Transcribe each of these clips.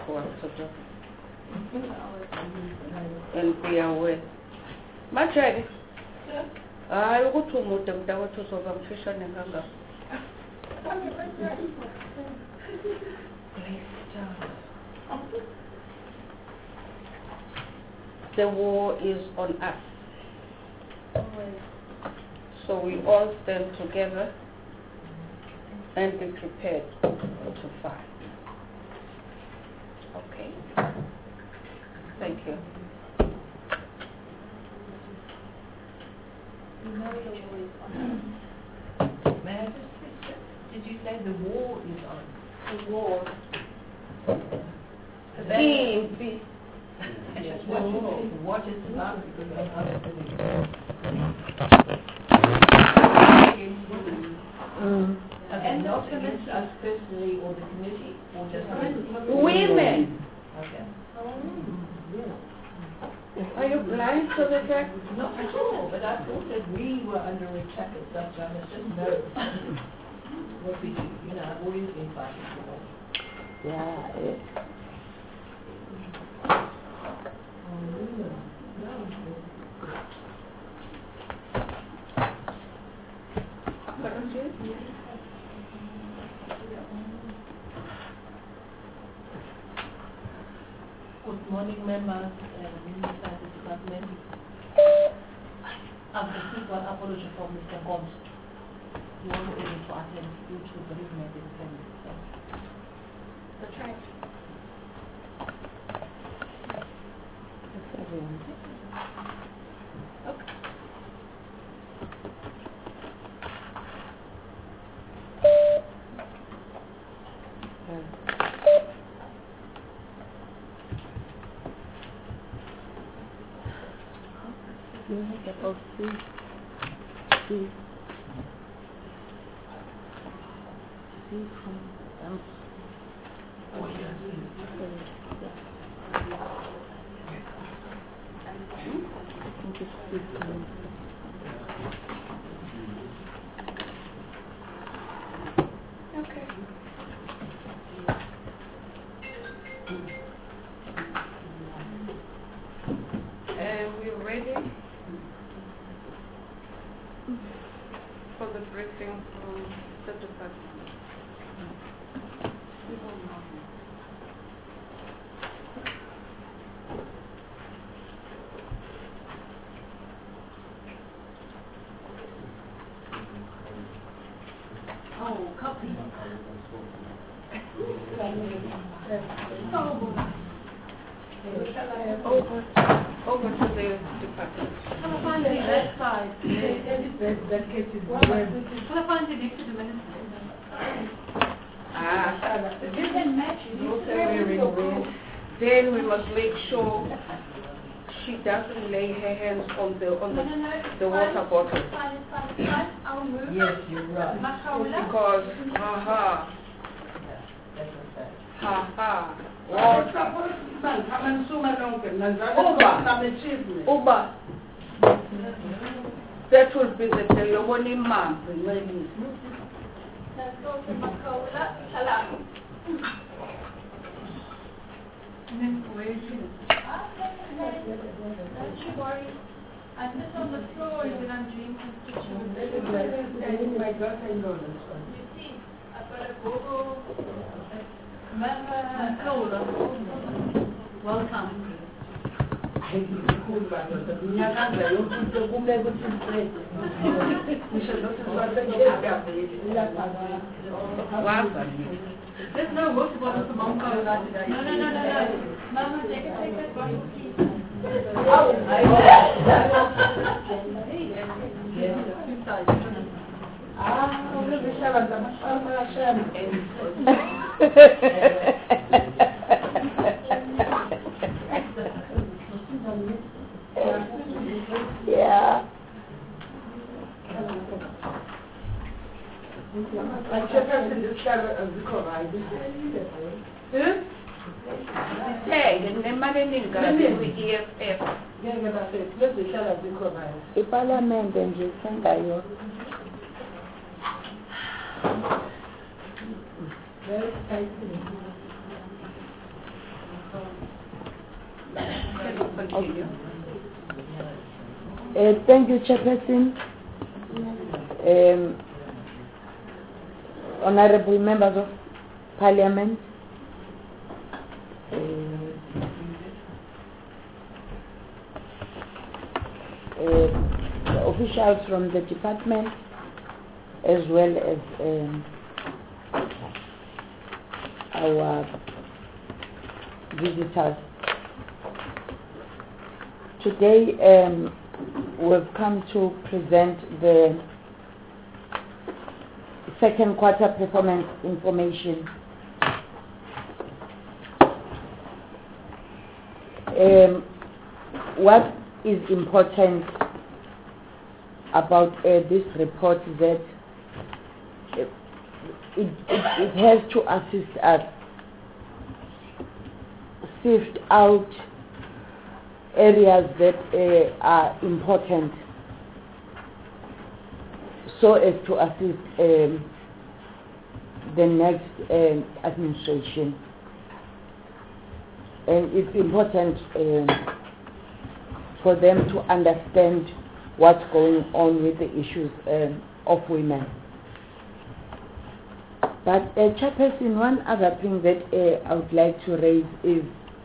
what to do and be aware. Majake, hayi ukuthi umude mntakwethu uzoba mfishane kangaka. The war is on us. So we all stand together and be prepared to fight. Okay? Thank you. You know the war is on. May I just question? Did you say the war is on? The war. Peace. What is about? Okay, not against us personally or the committee, or just women. Okay. Are you blind to the fact? Not at all, but I thought that we were under attack as such. I must just know what we do. You know, I've always been fighting for war. Yeah. Good morning, members and Minister of the Department. I've received one apology from Mr. Gomes. He wasn't able to attend due to bereavement in family. That's right. We're ready for the briefing from the department. Oh, copy. Over to the department. Can I find the left side? That catches the word. Can I find the next to the minister? This can match. Then we must make sure she doesn't lay her hands on the water bottle. It's fine. I'll move. Yes, you're right. Because Uba. That will be the Telewoni man. Don't you worry. I sit on the floor when I'm doing constitution. You see, I've got a Google. Welcome. There's no water bottle for Mom Cola today. No. Mama, take that bottle, please. Yeah. Iparlamente nje sengayo. continue. Thank you, Chairperson. Honorable members of Parliament, officials from the department, as well as our visitors. Today we've come to present the second quarter performance information. What is important about this report is that it has to assist us sift out areas that are important, so as to assist the next administration. And it's important for them to understand what's going on with the issues of women. But Chairperson, one other thing that I would like to raise is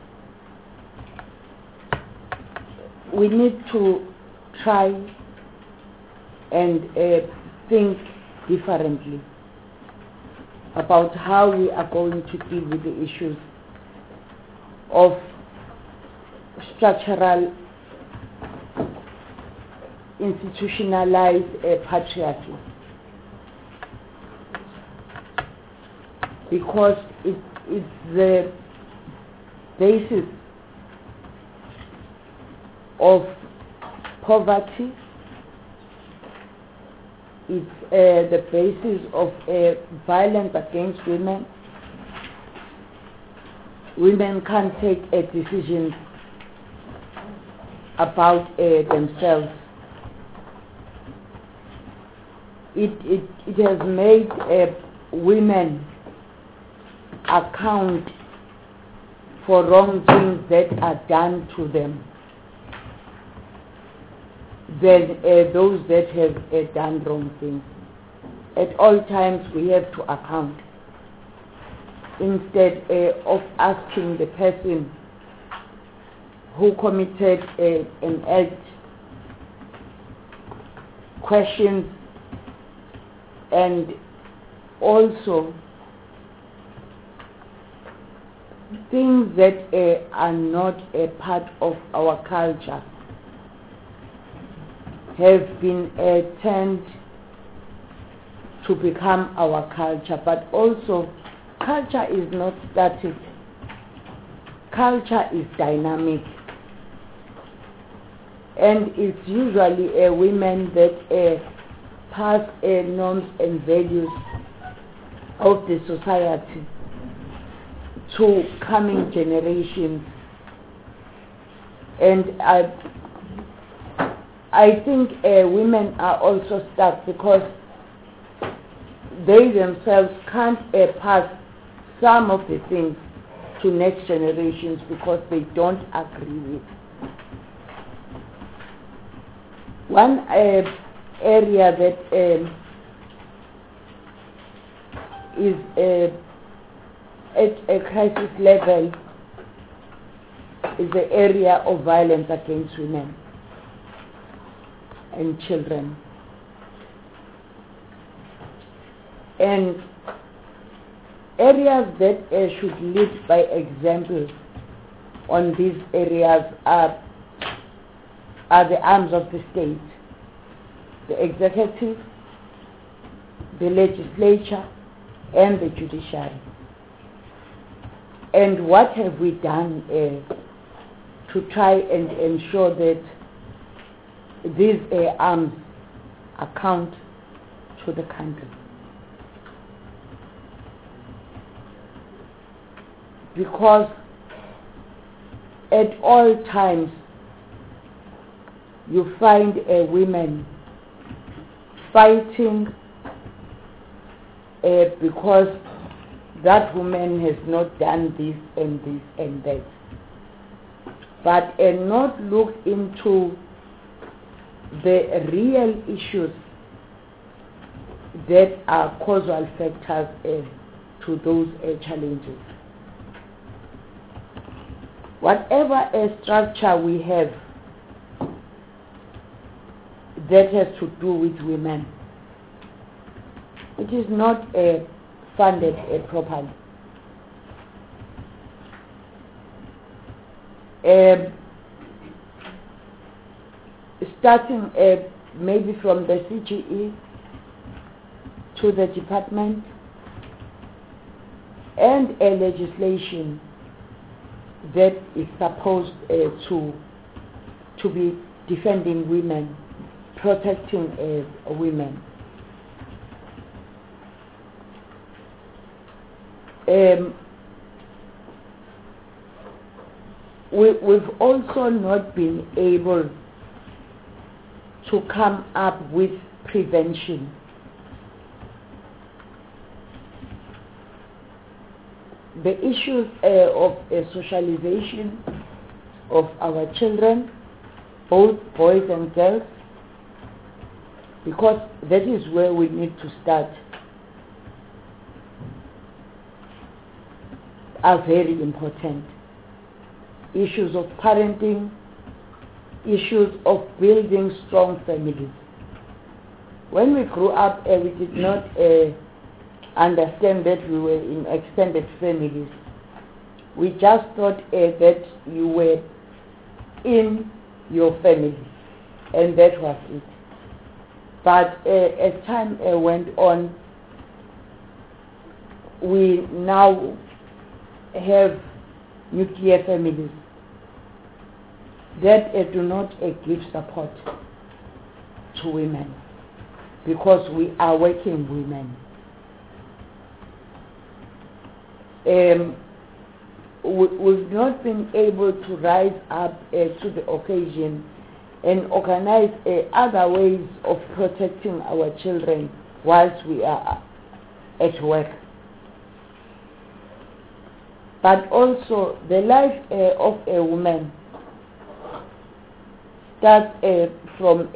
we need to try and think differently about how we are going to deal with the issues of structural, institutionalized patriarchy, because it's the basis of poverty, it's the basis of violence against women. Women can't take a decision about themselves. It has made women account for wrong things that are done to them than those that have done wrong things. At all times we have to account, instead of asking the person who committed an act questions, and also things that are not a part of our culture have been turned to become our culture. But also, culture is not static. Culture is dynamic, and it's usually women that pass norms and values of the society to coming generations. And I think women are also stuck because they themselves can't pass some of the things to next generations because they don't agree with. One area that is at a crisis level is the area of violence against women and children. And areas that should lead by example on these areas are the arms of the state, the executive, the legislature, and the judiciary. And what have we done to try and ensure that these arms account to the country? Because at all times you find women fighting because that woman has not done this and this and that. but not looked into the real issues that are causal factors to those challenges. Whatever structure we have that has to do with women, it is not funded properly. Starting maybe from the CGE to the department and a legislation that is supposed to be defending women, protecting women. We've also not been able to come up with prevention. The issues of socialization of our children, both boys and girls, because that is where we need to start, are very important. Issues of parenting, issues of building strong families. When we grew up, we did not understand that we were in extended families. We just thought that you were in your family, and that was it. But as time went on, we now have nuclear families that do not give support to women, because we are working women. We've not been able to rise up to the occasion and organize other ways of protecting our children whilst we are at work. But also the life of a woman starts from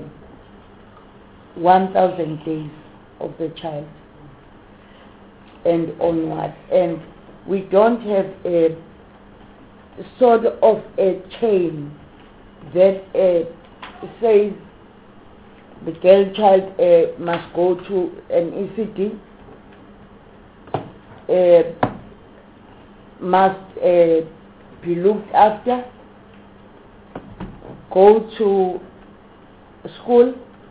1,000 days of the child and onwards, and we don't have a sort of a chain that says the girl child must go to an ECD, must be looked after, go to school,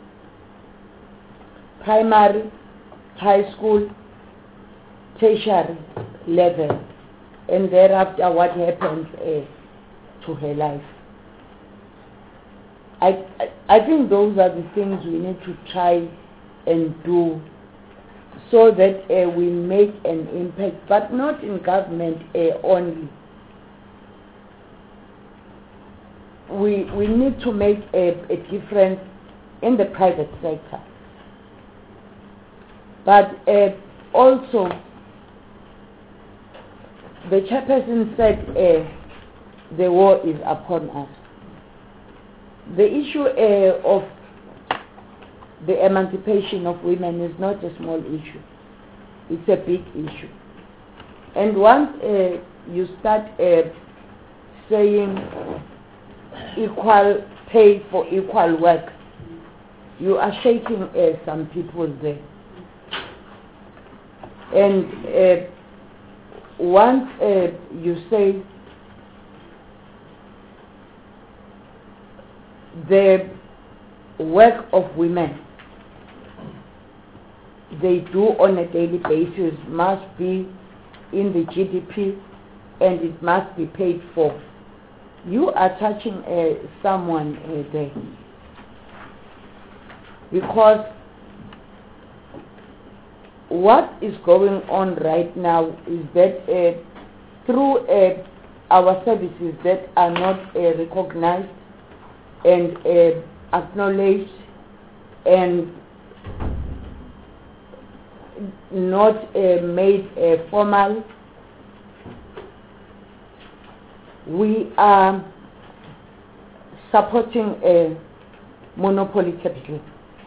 primary, high school, tertiary level, and thereafter what happens to her life. I think those are the things we need to try and do so that we make an impact, but not in government only. We need to make a difference in the private sector. But also, the chairperson said the war is upon us. The issue of the emancipation of women is not a small issue. It's a big issue. And once you start saying equal pay for equal work, you are shaking some people there. And once you say the work of women they do on a daily basis must be in the GDP and it must be paid for, you are touching someone there. Because what is going on right now is that through our services that are not recognized and acknowledged and not made formal, we are supporting a monopoly capital.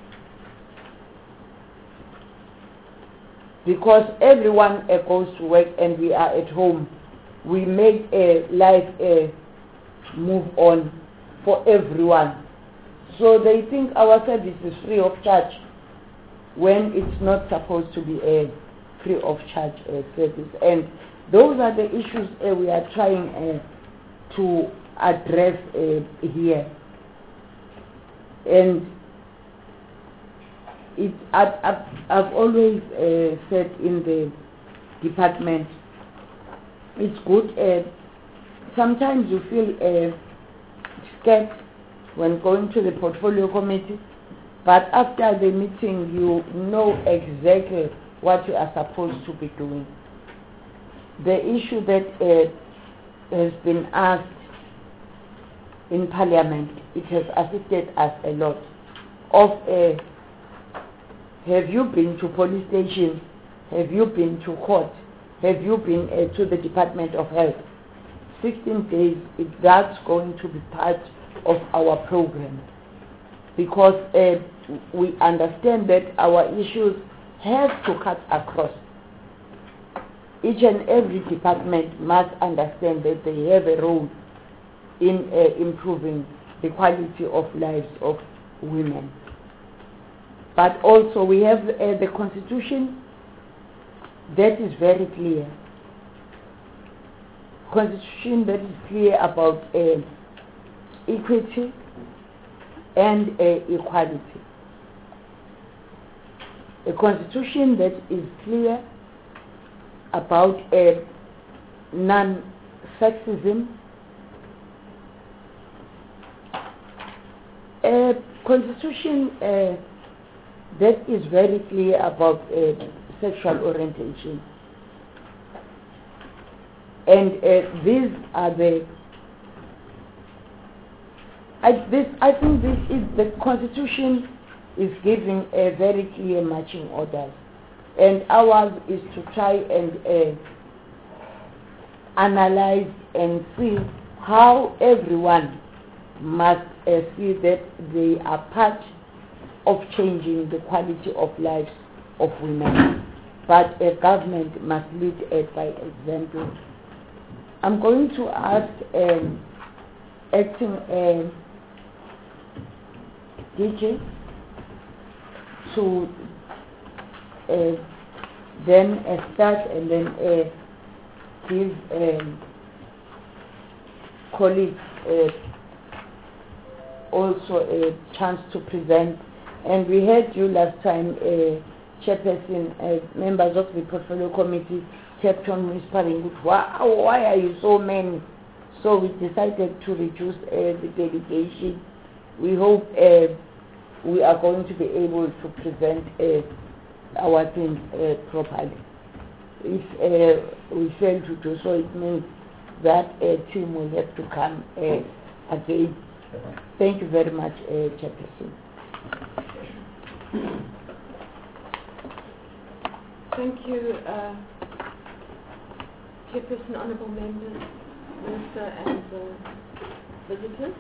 Because everyone goes to work and we are at home, we make life move on for everyone. So they think our service is free of charge when it's not supposed to be a free of charge service. And those are the issues we are trying to address here. And I've always said in the department, it's good. Sometimes you feel scared when going to the portfolio committee, but after the meeting you know exactly what you are supposed to be doing. The issue that has been asked in Parliament, it has affected us a lot. Have you been to police station? Have you been to court? Have you been to the Department of Health? 16 days, that's going to be part of our program. Because we understand that our issues have to cut across. Each and every department must understand that they have a role in improving the quality of lives of women. But also we have the Constitution that is very clear. Constitution that is clear about equity and equality. A Constitution that is clear about non-sexism. A Constitution that is very clear about sexual orientation. And these are the I think this is the Constitution is giving a very clear marching orders, and ours is to try and analyze and see how everyone must see that they are part of changing the quality of lives of women. But a government must lead by example. I'm going to ask acting DJ to then start and then give colleagues also a chance to present. And we heard you last time, chairperson, members of the portfolio committee kept on whispering, why are you so many? So we decided to reduce the delegation. We hope we are going to be able to present our things properly. If we fail to do so, it means that a team will have to come again. Thank you very much, Chairperson. Thank you, Chairperson, honourable members, Minister and visitors.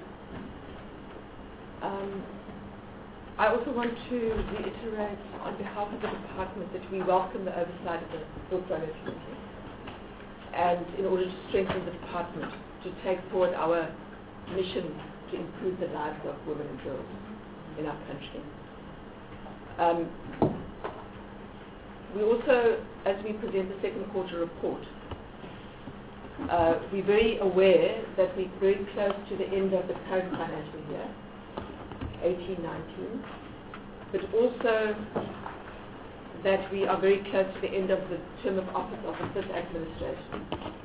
I also want to reiterate on behalf of the department that we welcome the oversight of the portfolio committee, and in order to strengthen the department to take forward our mission to improve the lives of women and girls in our country. We also, as we present the second quarter report, we're very aware that we're very close to the end of the current financial year, 18-19, but also that we are very close to the end of the term of office of this administration.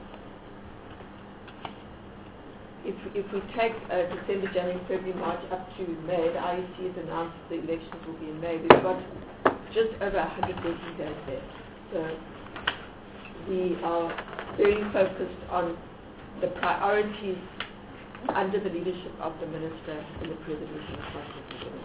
If we take December, January, February, March up to May, the IEC has announced the elections will be in May. We've got just over 100 working days there. So we are very focused on the priorities under the leadership of the Minister in the Preservation of Justice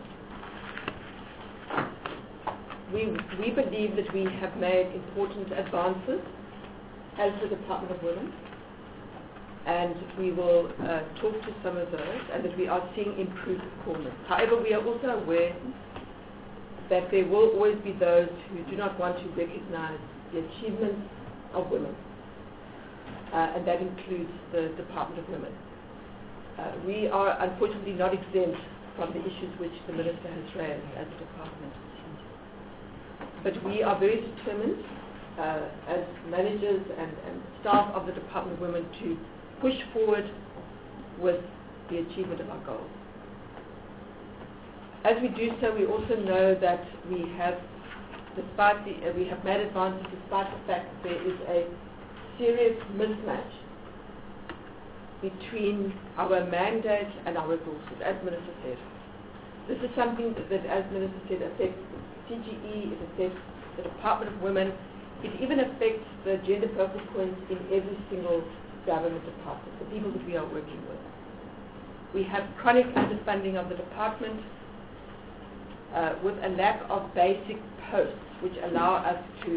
and Women. We believe that we have made important advances as the Department of Women, and we will talk to some of those, and that we are seeing improved performance. However, we are also aware that there will always be those who do not want to recognize the achievements of women, and that includes the Department of Women. We are unfortunately not exempt from the issues which the Minister has raised as a department. But we are very determined as managers and staff of the Department of Women to push forward with the achievement of our goals. As we do so, we also know that we have made advances despite the fact that there is a serious mismatch between our mandate and our resources, as Minister said. This is something that as Minister said, affects CGE, it affects the Department of Women, it even affects the gender focal points in every single government department, the people that we are working with. We have chronic underfunding of the department with a lack of basic posts which allow us to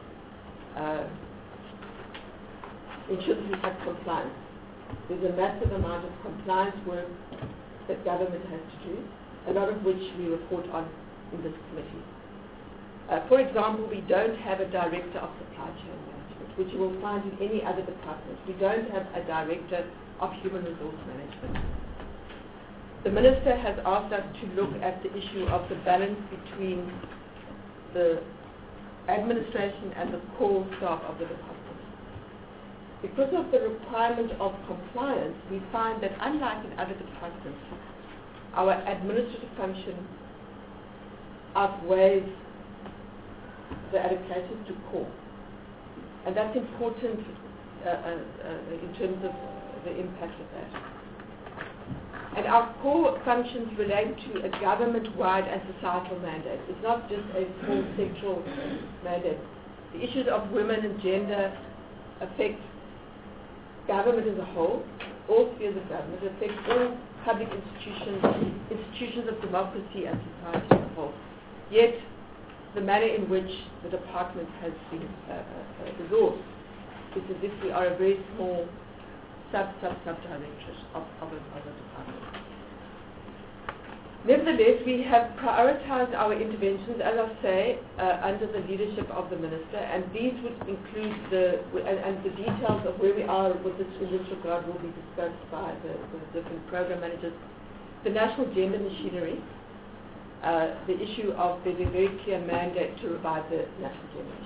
ensure that we have compliance. There's a massive amount of compliance work that government has to do, a lot of which we report on in this committee. For example, we don't have a director of supply chain management, which you will find in any other department. We don't have a director of human resource management. The Minister has asked us to look at the issue of the balance between the administration and the core staff of the department. Because of the requirement of compliance, we find that unlike in other departments, our administrative function outweighs the allocations to core. And that's important in terms of the impact of that. And our core functions relate to a government-wide and societal mandate. It's not just a small sectoral mandate. The issues of women and gender affect government as a whole, all spheres of government, affect all public institutions of democracy and society as a whole. Yet, the manner in which the department has been resourced is as if we are a very small sub-directorate of a department. Nevertheless, we have prioritized our interventions, as I say, under the leadership of the Minister, and these would include and the details of where we are with this in this regard will be discussed by the different program managers. The national gender machinery, the issue of there's a very clear mandate to revive the national gender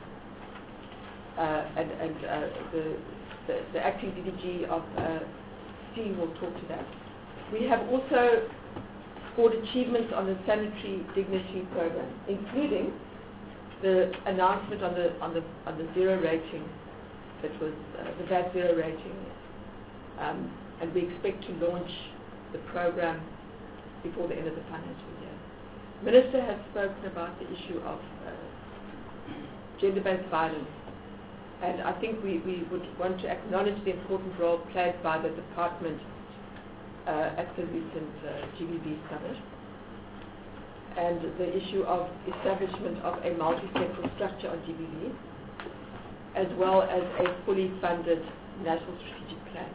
machinery, the acting DDG of C will talk to that. We have also scored achievements on the sanitary dignity program, including the announcement on the zero rating, that was the VAT zero rating, and we expect to launch the program before the end of the financial year. Minister has spoken about the issue of gender-based violence. And I think we would want to acknowledge the important role played by the department at the recent GBV summit, and the issue of establishment of a multi-sectoral structure on GBV, as well as a fully funded national strategic plan.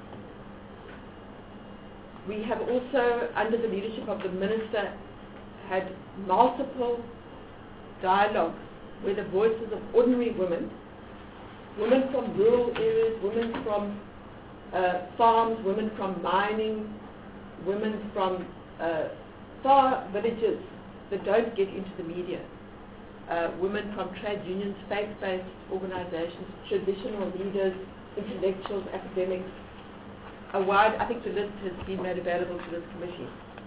We have also, under the leadership of the Minister, had multiple dialogues where the voices of ordinary women from rural areas, women from farms, women from mining, women from far villages that don't get into the media, women from trade unions, faith-based organizations, traditional leaders, intellectuals, academics, I think the list has been made available to this committee.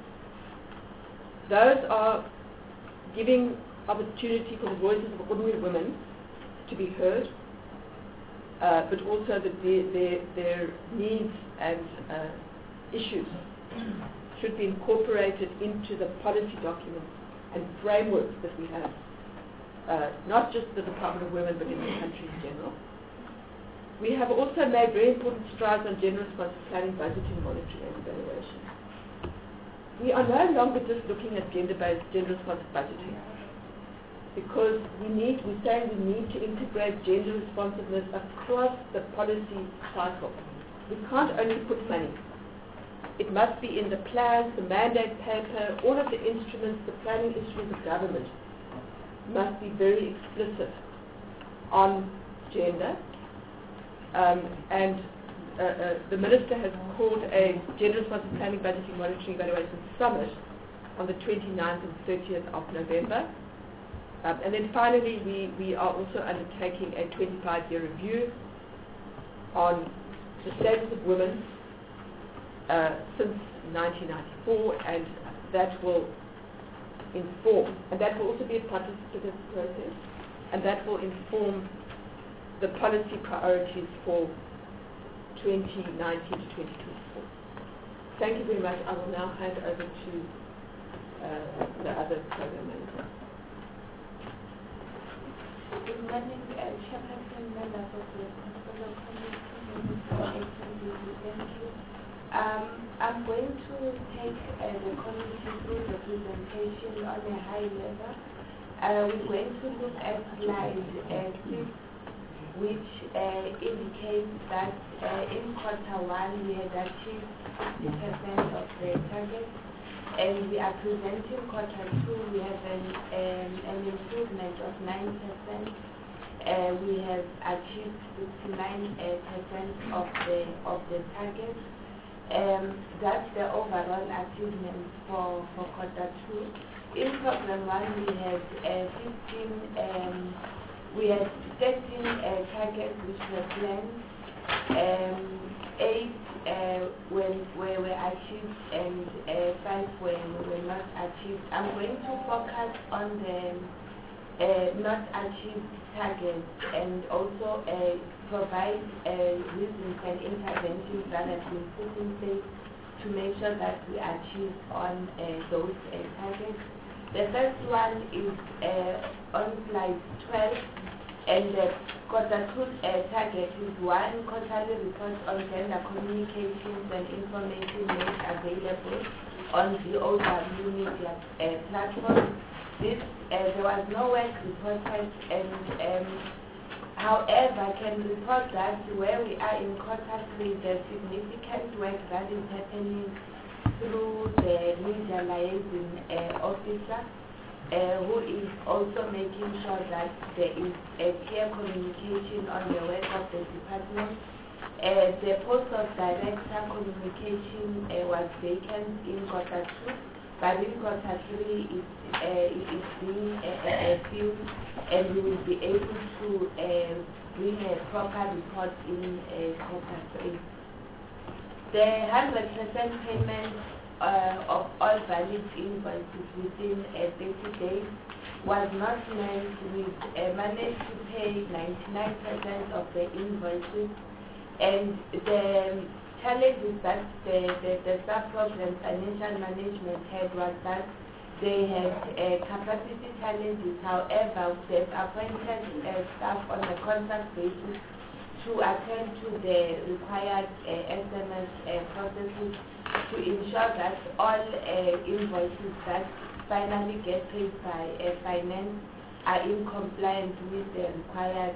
Those are giving opportunity for the voices of ordinary women to be heard, but also that their needs and issues should be incorporated into the policy documents and frameworks that we have, not just the Department of Women, but in the country in general. We have also made very important strides on gender responsive planning, budgeting, monitoring, and evaluation. We are no longer just looking at gender-based, gender-responsive budgeting, because we're saying we need to integrate gender responsiveness across the policy cycle. we can't only put money. It must be in the plans, the mandate paper, all of the instruments, the planning instruments of government must be very explicit on gender. And the Minister has called a Gender Responsive Planning, Budgeting, Monitoring, Evaluation Summit on the 29th and 30th of November. And then finally, we are also undertaking a 25-year review on the status of women since 1994, and that will inform, and that will also be a participative process, and that will inform the policy priorities for 2019 to 2024. Thank you very much. I will now hand over to the other program manager. Good morning, Chairperson, members of the Portfolio Committee. Thank you. I'm going to take the committee through the presentation on a high level. We're going to look at slide 6, which indicates that in quarter 1 we had achieved 60% of the target, and we are presenting quarter 2 we have an improvement of 9%. We have achieved 69% of the target. That's the overall achievement for quarter 2. In program 1 we had 13 targets which were planned. 8 were achieved and 5 were not achieved. I'm going to focus on the not achieved targets and also provide reasons and interventions that have been put in place to make sure that we achieve on those targets. The first one is on slide 12, and the quarter 2 target is 1 quarterly report on gender communications and information made available on the OW media platform. This there was no work reported, and however, I can report that where we are in quarter 3, there's significant work that is happening through the media liaison officer, who is also making sure that there is a clear communication on the work of the department. The post of director communication was vacant in quarter 2, but in quarter 3 it is being filled, and we will be able to bring a proper report in quarter 3. The 100% payment of all valid invoices within 30 days was not met. We managed to pay 99% of the invoices, and the challenges that the sub-program financial management had was that they had capacity challenges. However, they've appointed staff on a contract basis to attend to the required SMS processes to ensure that all invoices that finally get paid by finance are in compliance with the required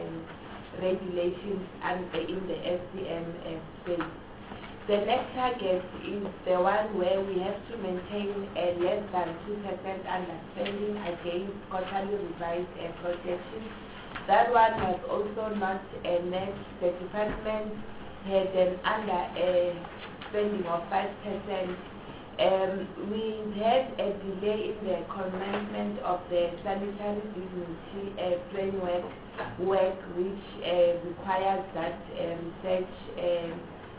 regulations and in the SCM space. The next target is the one where we have to maintain less than 2% underspending against quarterly revised projections. That one was also not met. The department had an underspending of 5%. We had a delay in the commencement of the sanitary dignity framework work, which requires that research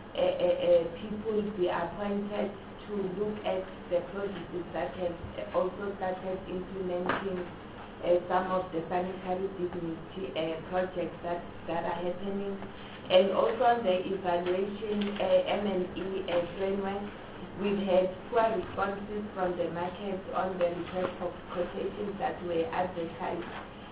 people be appointed to look at the processes that have also started implementing some of the sanitary dignity projects that are happening. And also the evaluation M&E framework, we've had poor responses from the market on the request for quotations that were advertised.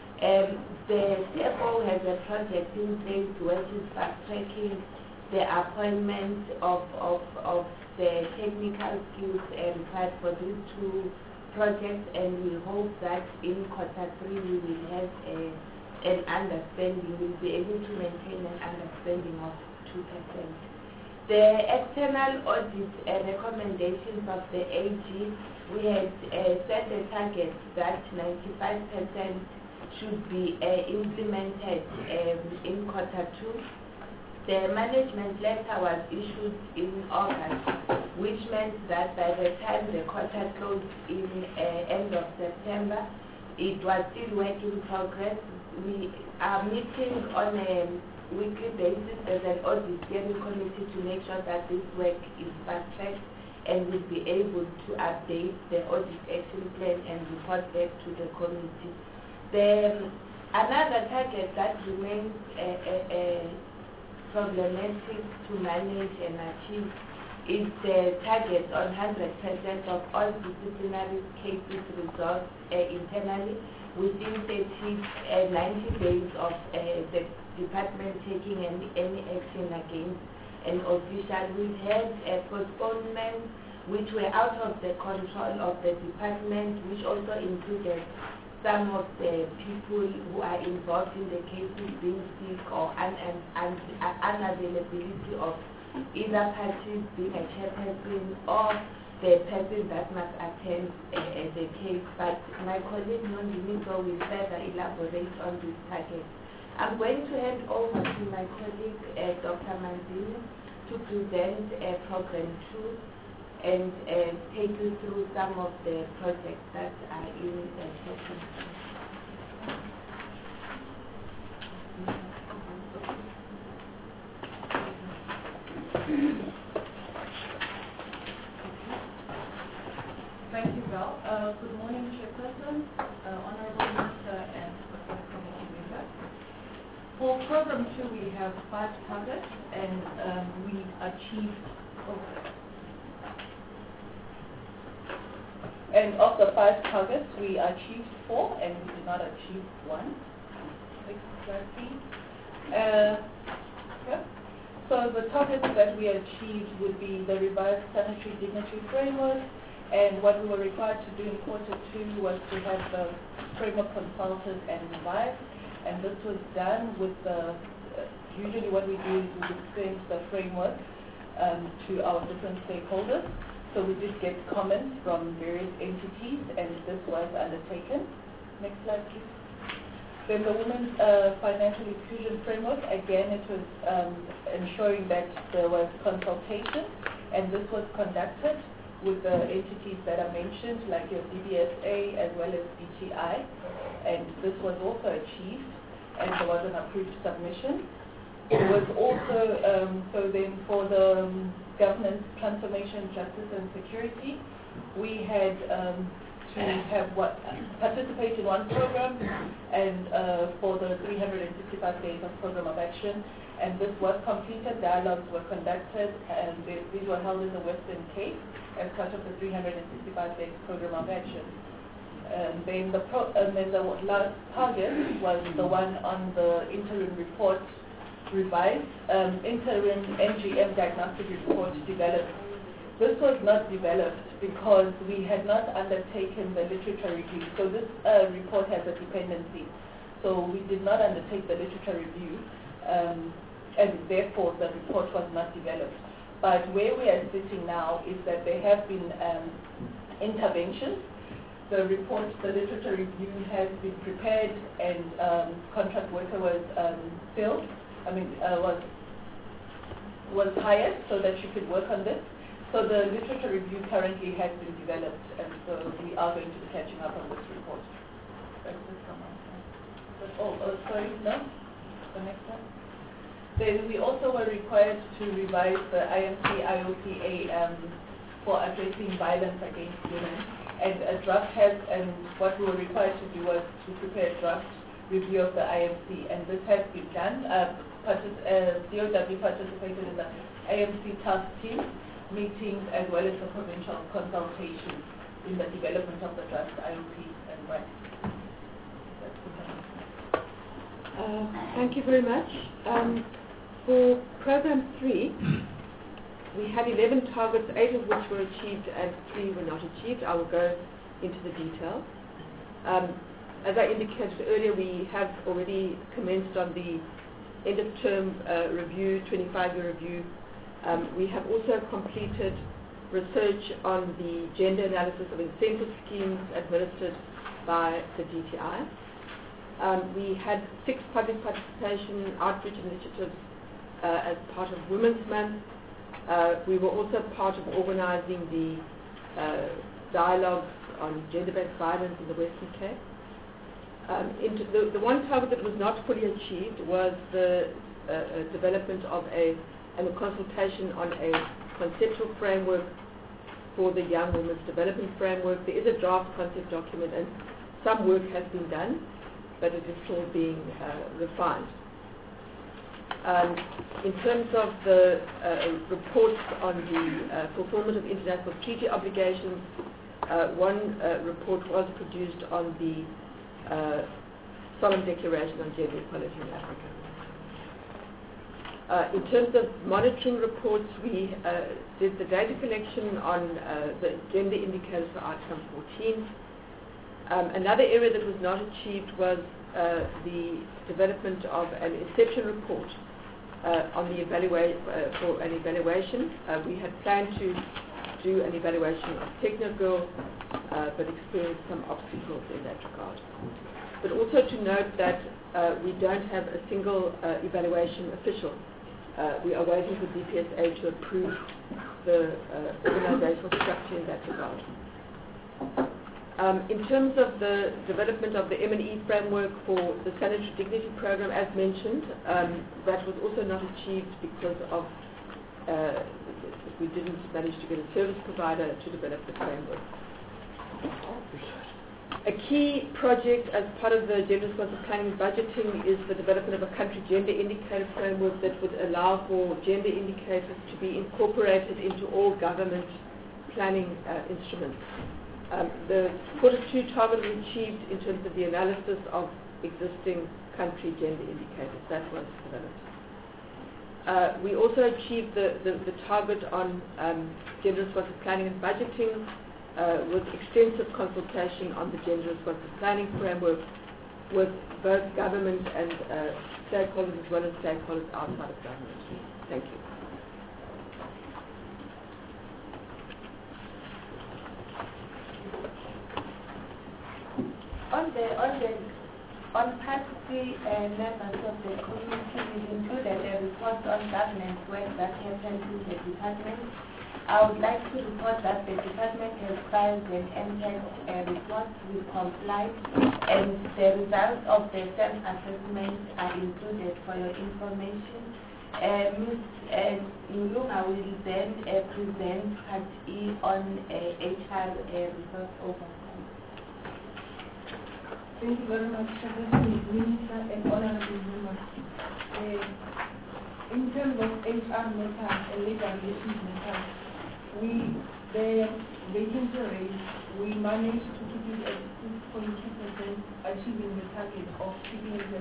The CFO has a project in place which is fast-tracking the appointment of the technical skills required for these 2 projects, and we hope that in quarter 3 we will have an understanding, we'll be able to maintain an understanding of 2%. The external audit recommendations of the AG, we had set a target that 95% should be implemented in quarter 2. The management letter was issued in August, which meant that by the time the quarter closed in end of September, it was still work in progress. We are meeting on a weekly basis as an audit steering committee to make sure that this work is fast-tracked and will be able to update the audit action plan and report back to the committee. Another target that remains problematic to manage and achieve is the target on 100% of all disciplinary cases resolved internally within 90 days of the department taking any action against an official. We've had postponements which were out of the control of the department, which also included some of the people who are involved in the cases being sick or unavailability of either parties being a chairperson or the person that must attend the case. But my colleague Nondimiso will further elaborate on this target. I'm going to hand over to my colleague Dr. Manzini to present Program 2 and take you through some of the projects that are in Program 2. Thank you, Val. Good morning, Chairperson, Honorable Minister, and Committee members. For Program 2, we have 5 targets, and we achieved. And of the 5 targets, we achieved 4, and we did not achieve 1. Next slide, please. So the targets that we achieved would be the revised sanitary dignity framework, and what we were required to do in quarter 2 was to have the framework consulted and revised, and this was done with the, usually what we do is we explain the framework to our different stakeholders. So we did get comments from various entities, and this was undertaken. Next slide, please. Then the Women's Financial Inclusion Framework, again, it was ensuring that there was consultation, and this was conducted with the entities that are mentioned, like your DBSA as well as BTI, and this was also achieved, and there was an approved submission. There was also, so then for the governance, transformation, justice and security, we had to have participate in one program, and for the 365 days of program of action, and this was completed, dialogues were conducted, and these were held in the Western Cape as part of the 365 days program of action. And then the last target was the one on the interim report revised, interim NGM diagnostic report developed. This was not developed because we had not undertaken the literature review. So this report has a dependency. So we did not undertake the literature review, and therefore the report was not developed. But where we are sitting now is that there have been interventions. The report, the literature review has been prepared, and contract worker was filled. Was hired so that she could work on this. So the literature review currently has been developed, and so we are going to be catching up on this report. Sorry, no? The next one. Then we also were required to revise the IMC-IOPA for addressing violence against women. And a draft has, and what we were required to do was to prepare a draft review of the IMC, and this has been done. DOW participated in the IMC task team meetings as well as the provincial consultation in the development of the draft IMC and WAC. Thank you very much. For Program 3, we had 11 targets, 8 of which were achieved and 3 were not achieved. I will go into the details. As I indicated earlier, we have already commenced on the end-of-term review, 25-year review We have also completed research on the gender analysis of incentive schemes administered by the DTI. We had 6 public participation outreach initiatives as part of Women's Month. We were also part of organizing the dialogues on gender-based violence in the Western Cape. The one target that was not fully achieved was the development of and a consultation on a conceptual framework for the Young Women's Development Framework. There is a draft concept document and some work has been done, but it is still being refined. In terms of the reports on the fulfillment of international treaty obligations, one report was produced on the Solemn Declaration on Gender Equality in Africa. In terms of monitoring reports, we did the data collection on the gender indicators for outcome 14. Another area that was not achieved was the development of an inception report on the for an evaluation. We had planned to do an evaluation of Technogirl, but experienced some obstacles in that regard. But also to note that we don't have a single evaluation official. We are waiting for DPSA to approve the organizational structure in that regard. In terms of the development of the M&E framework for the Sanitary Dignity Program, as mentioned, that was also not achieved because of we didn't manage to get a service provider to develop the framework. A key project as part of the gender responsive planning and budgeting is the development of a country gender indicator framework that would allow for gender indicators to be incorporated into all government planning instruments. The Q2 target was achieved in terms of the analysis of existing country gender indicators. That was developed. We also achieved the target on gender responsive planning and budgeting with extensive consultation on the gender responsive planning framework with both government and stakeholders as well as stakeholders outside of government. Thank you. On part 3, members of the community, we included a report on governance work that happened in the department. I would like to report that the department has filed an impact report with compliance, and the results of the self-assessment are included for your information. Ms. Nlunga will then present part E on HR resource oversight. Thank you very much, Minister and Honorable Members. In terms of HR matters and labor relations matters, the vacancy rate, we managed to keep it at 6.2%, achieving the target of keeping it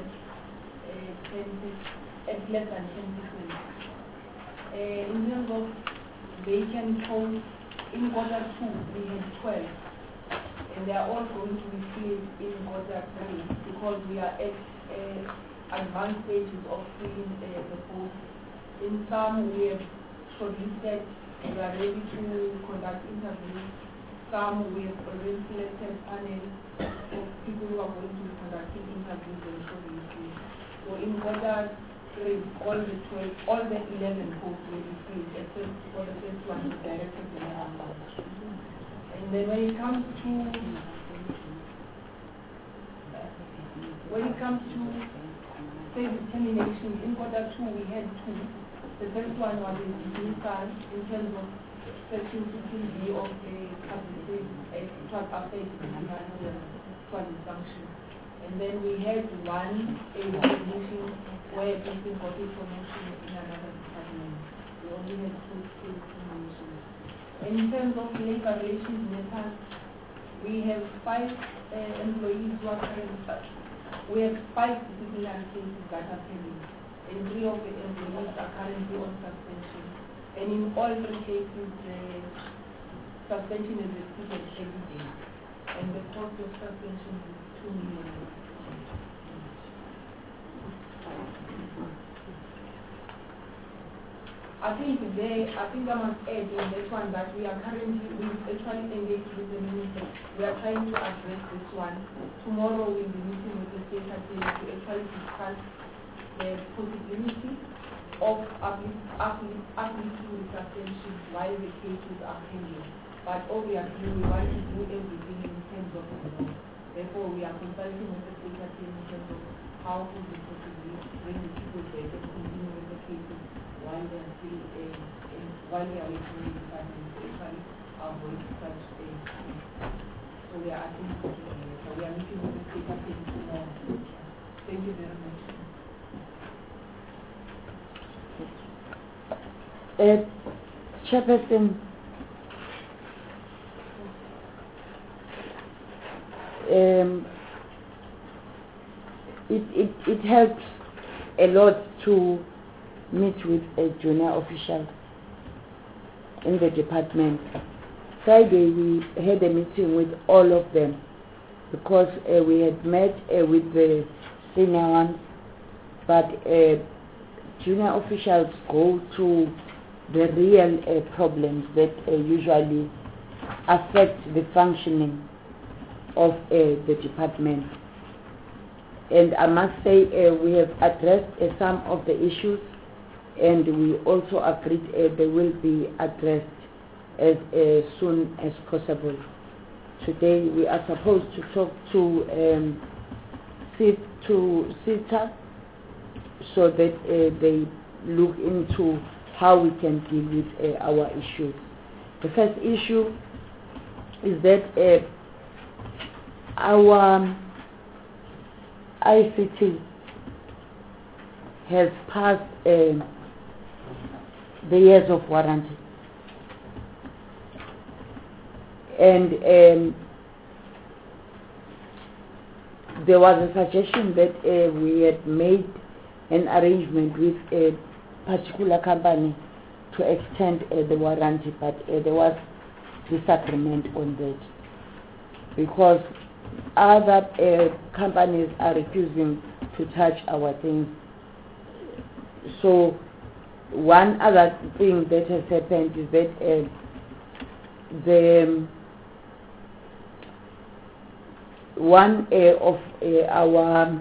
at less than 10%. In terms of vacant posts, in Q2 we had 12. And they are all going to be filled in Q3 because we are at advanced stages of filling the posts. In some we have shortlisted, we are ready to conduct interviews. Some we have already selected panels of people who are going to be conducting interviews and shortlisting. So in Q3, all the 11 posts will be filled, except for the first one, the director general. And then when it comes to service termination, in Q2 we had 2. The first one was in dismissal in terms of Section 15B of the Public Service Act. It was after a function. And then we had one resignation where a person got a promotion in another department. We only had 2 terminations. In terms of labor relations matters, we have 5 employees who are we have 5 disciplinary cases that are pending, and 3 of the employees are currently on suspension. And in all 3 cases, the suspension is repeated every day, and the cost of suspension is 2 million. I think I must add in this one that we are currently, we've actually engaged with the minister. We are trying to address this one. Tomorrow we'll be meeting with the state attorney to actually discuss the possibility of uplifting the suspension while the cases are pending. But obviously we want to do everything in terms of the law. Therefore we are consulting with the state attorney in terms of how to be possibly bring the people back and continue with the cases while they are still while they are waiting in the department to actually avoid such a so we are asking for so we are meeting with the state attorney tomorrow. Thank you very much. Chairperson, it helps a lot to meet with a junior official in the department. Friday we had a meeting with all of them because we had met with the senior ones, but junior officials go to the real problems that usually affect the functioning of the department. And I must say we have addressed some of the issues, and we also agreed they will be addressed as soon as possible. Today we are supposed to talk to SITA so that they look into how we can deal with our issues. The first issue is that our ICT has passed the years of warranty, and there was a suggestion that we had made an arrangement with a particular company to extend the warranty, but there was disagreement on that because other companies are refusing to touch our things. So one other thing that has happened is that the one of our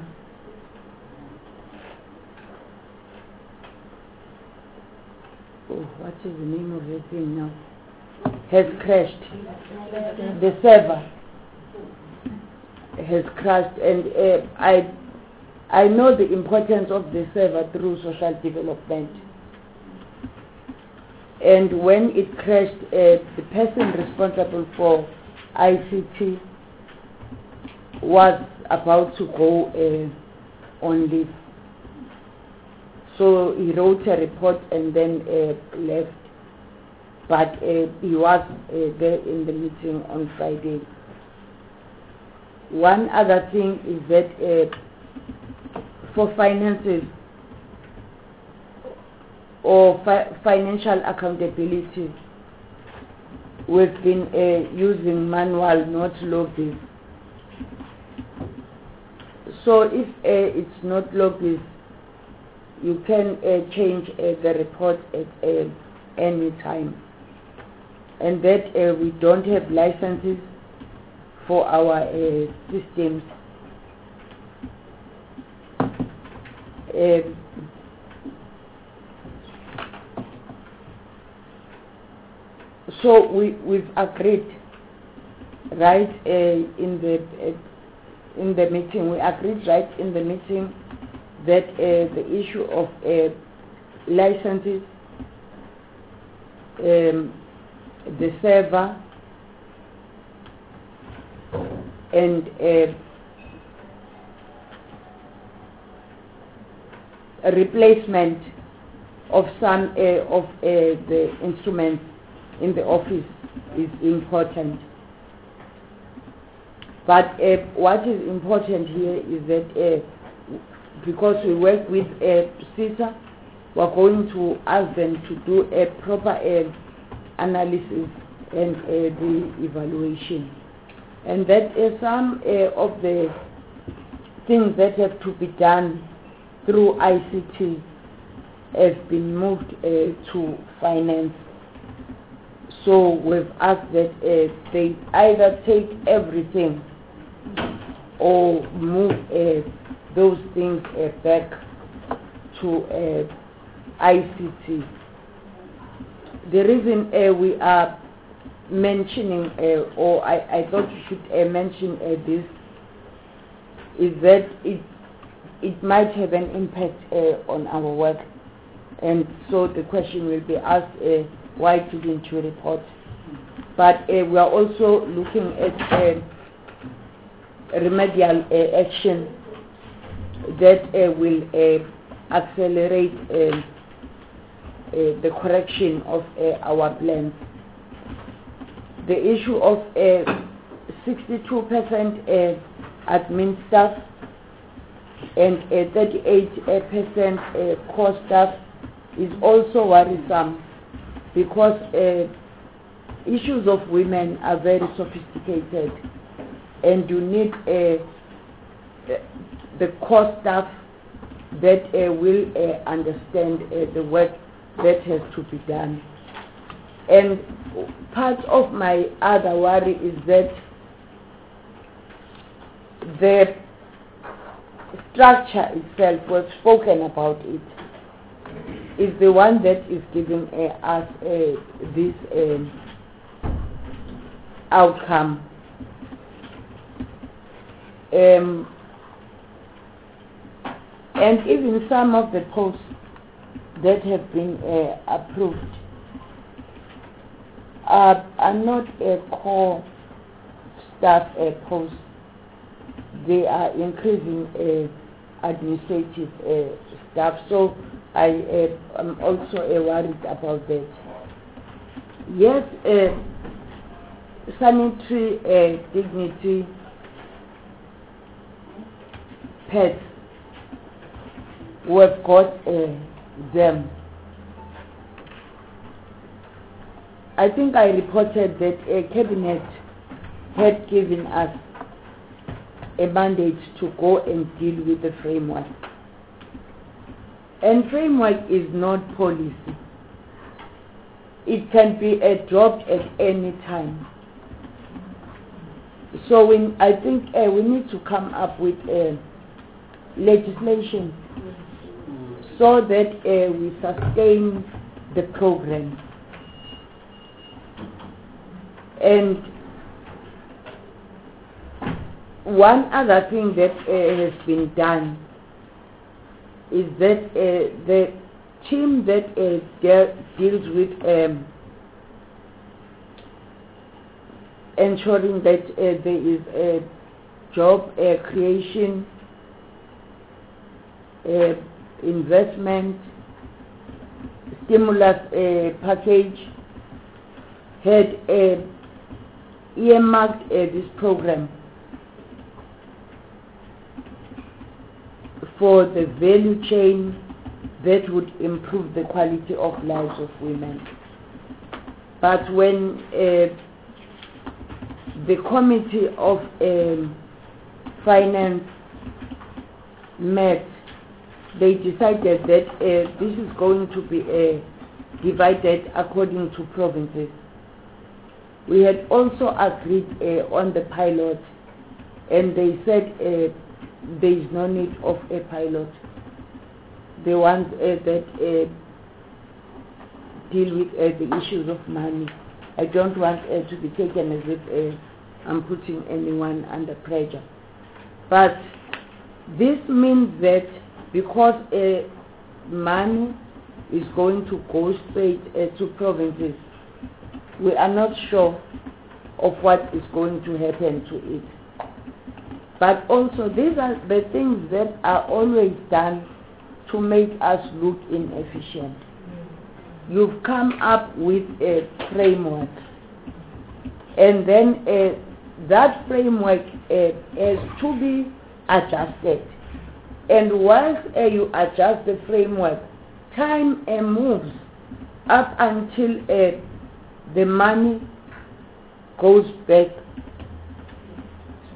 what is the name of the thing now? Has crashed. The server has crashed, and I know the importance of the server through social development. And when it crashed, the person responsible for ICT was about to go on leave. So he wrote a report and then left. But he was there in the meeting on Friday. One other thing is that for finances or financial accountability, we've been using manual, not logis. So if it's not logis, you can change the report at any time. And that we don't have licenses for our systems. So we've agreed, right, in the meeting. We agreed right in the meeting that the issue of licenses, the server, and a replacement of some of the instruments in the office is important. But what is important here is that because we work with SITA, we're going to ask them to do a proper analysis and the evaluation. And that is some of the things that have to be done through ICT has been moved to finance. So we've asked that they either take everything or move those things back to ICT. The reason we are mentioning, or I thought you should mention this, is that it might have an impact on our work. And so the question will be asked, why didn't you report? But we are also looking at remedial action that will accelerate the correction of our plans. The issue of 62% admin staff and 38% core staff is also worrisome, because issues of women are very sophisticated, and you need the core staff that will understand the work that has to be done. And part of my other worry is that the structure itself, we've spoken about it, is the one that is giving us this outcome. And even some of the posts that have been approved are not core staff posts. They are increasing administrative staff. So I am also worried about that. Yes, sanitary dignity pets, we've got them. I think I reported that a cabinet had given us a mandate to go and deal with the framework. And framework is not policy. It can be dropped at any time. So I think we need to come up with legislation so that we sustain the program. And one other thing that has been done is that the team that deals with ensuring that there is a job creation, investment, stimulus package, had earmarked this program for the value chain that would improve the quality of lives of women. But when the committee of finance met, they decided that this is going to be divided according to provinces. We had also agreed on the pilot, and they said there is no need of a pilot. They want that deal with the issues of money. I don't want to be taken as if I'm putting anyone under pressure. But this means that because money is going to go straight to provinces, we are not sure of what is going to happen to it. But also these are the things that are always done to make us look inefficient. You've come up with a framework, and then that framework has to be adjusted. And once you adjust the framework, time moves up until the money goes back.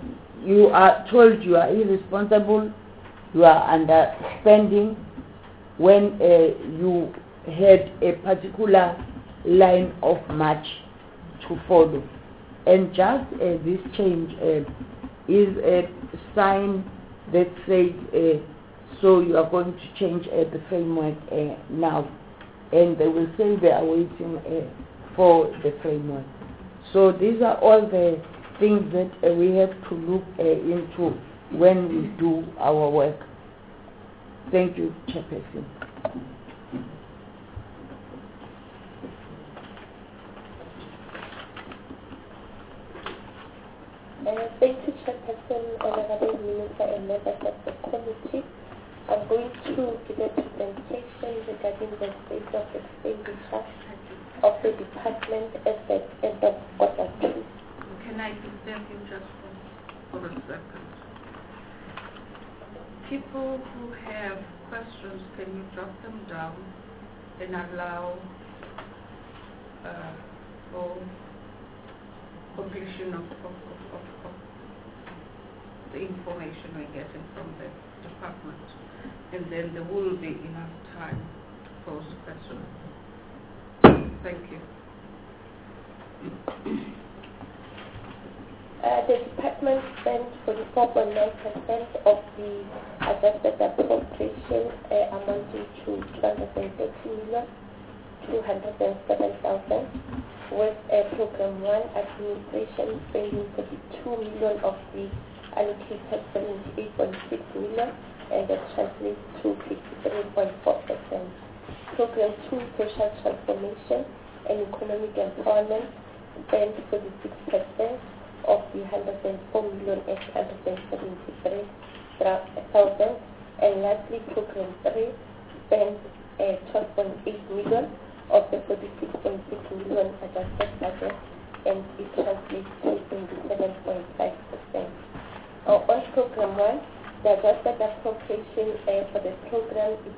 You are told you are irresponsible, you are underspending, when you had a particular line of march to follow. And just this change is a sign that says, so you are going to change the framework now. And they will say they are waiting for the framework. So these are all the things that we have to look into when we do our work. Thank you, Chairperson. Thank you, Chairperson, Honorable Minister and members of the committee. I'm going to give a presentation regarding the state of expenditure of the department as at end of quarter 2. Can I disturb you just for a second? People who have questions, can you jot them down and allow for completion of the information we're getting from the department, and then there will be enough time to pose questions. Thank you. The department spent 44.9% of the adjusted appropriation amounting to 230,207,000, with Program 1 administration spending 42 million of the allocated 78.6 million, and that translates to 53.4%. Program 2 social transformation and economic empowerment spent 46% of the 104,873,000, and lastly Program 3 spent 12.8 million of the 46.6 million adjusted budget, and it translates to 27.5%. On Program 1, the adjusted appropriation for the program is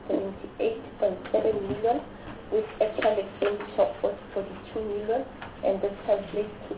78.7 million, with actual expenditure of 42 million, and this translates to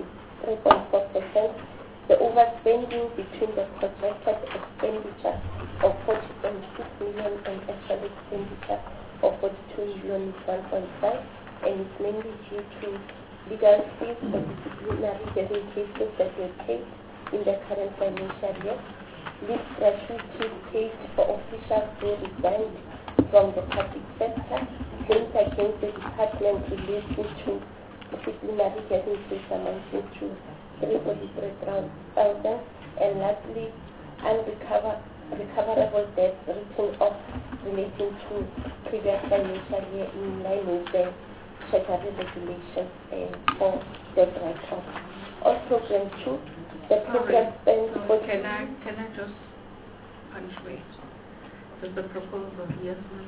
53.4%. The overspending between the projected expenditure of 40.6 million and actual expenditure of 42 million is 1.5, and it's mainly due to legal fees for disciplinary hearing cases that were paid in the current financial year, leave gratuity paid for officials who resigned from the public sector, claims against the department relating to disciplinary hearing cases amounting to 343,000, and lastly, unrecoverable debts written off relating to previous financial year in line with the Treasury regulations for debt write-off. On Program 2, the program spends Can I just punctuate? Does the proposal, yes, ma'am?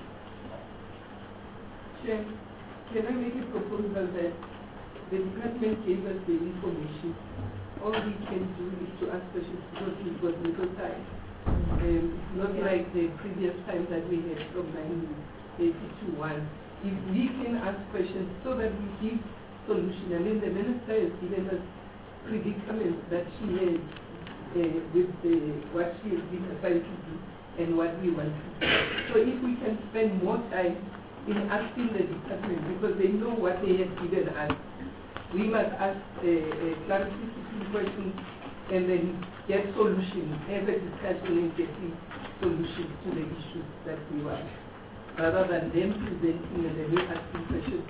Chair, can I make a proposal that the department gave us the information? All we can do is to ask questions because we've got little time. It's not like the previous time that we had from 9:80 to 1. If we can ask questions so that we give solution. I mean, the minister has given us predicaments that she has with what she has been assigned to do and what we want to do. So if we can spend more time in asking the department, because they know what they have given us, we must ask clarification questions and then get solutions, have a discussion and getting solutions to the issues that we want, rather than them presenting and then we asking questions.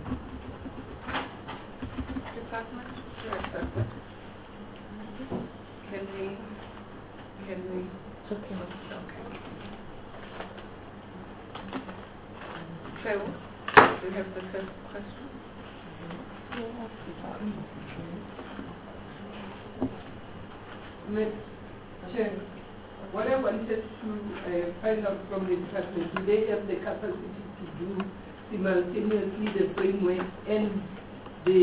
Department? Can we? It's okay. Okay. Chair, do you have the first question? Chair, what I wanted to find out from the department, do they have the capacity to do simultaneously the framework and the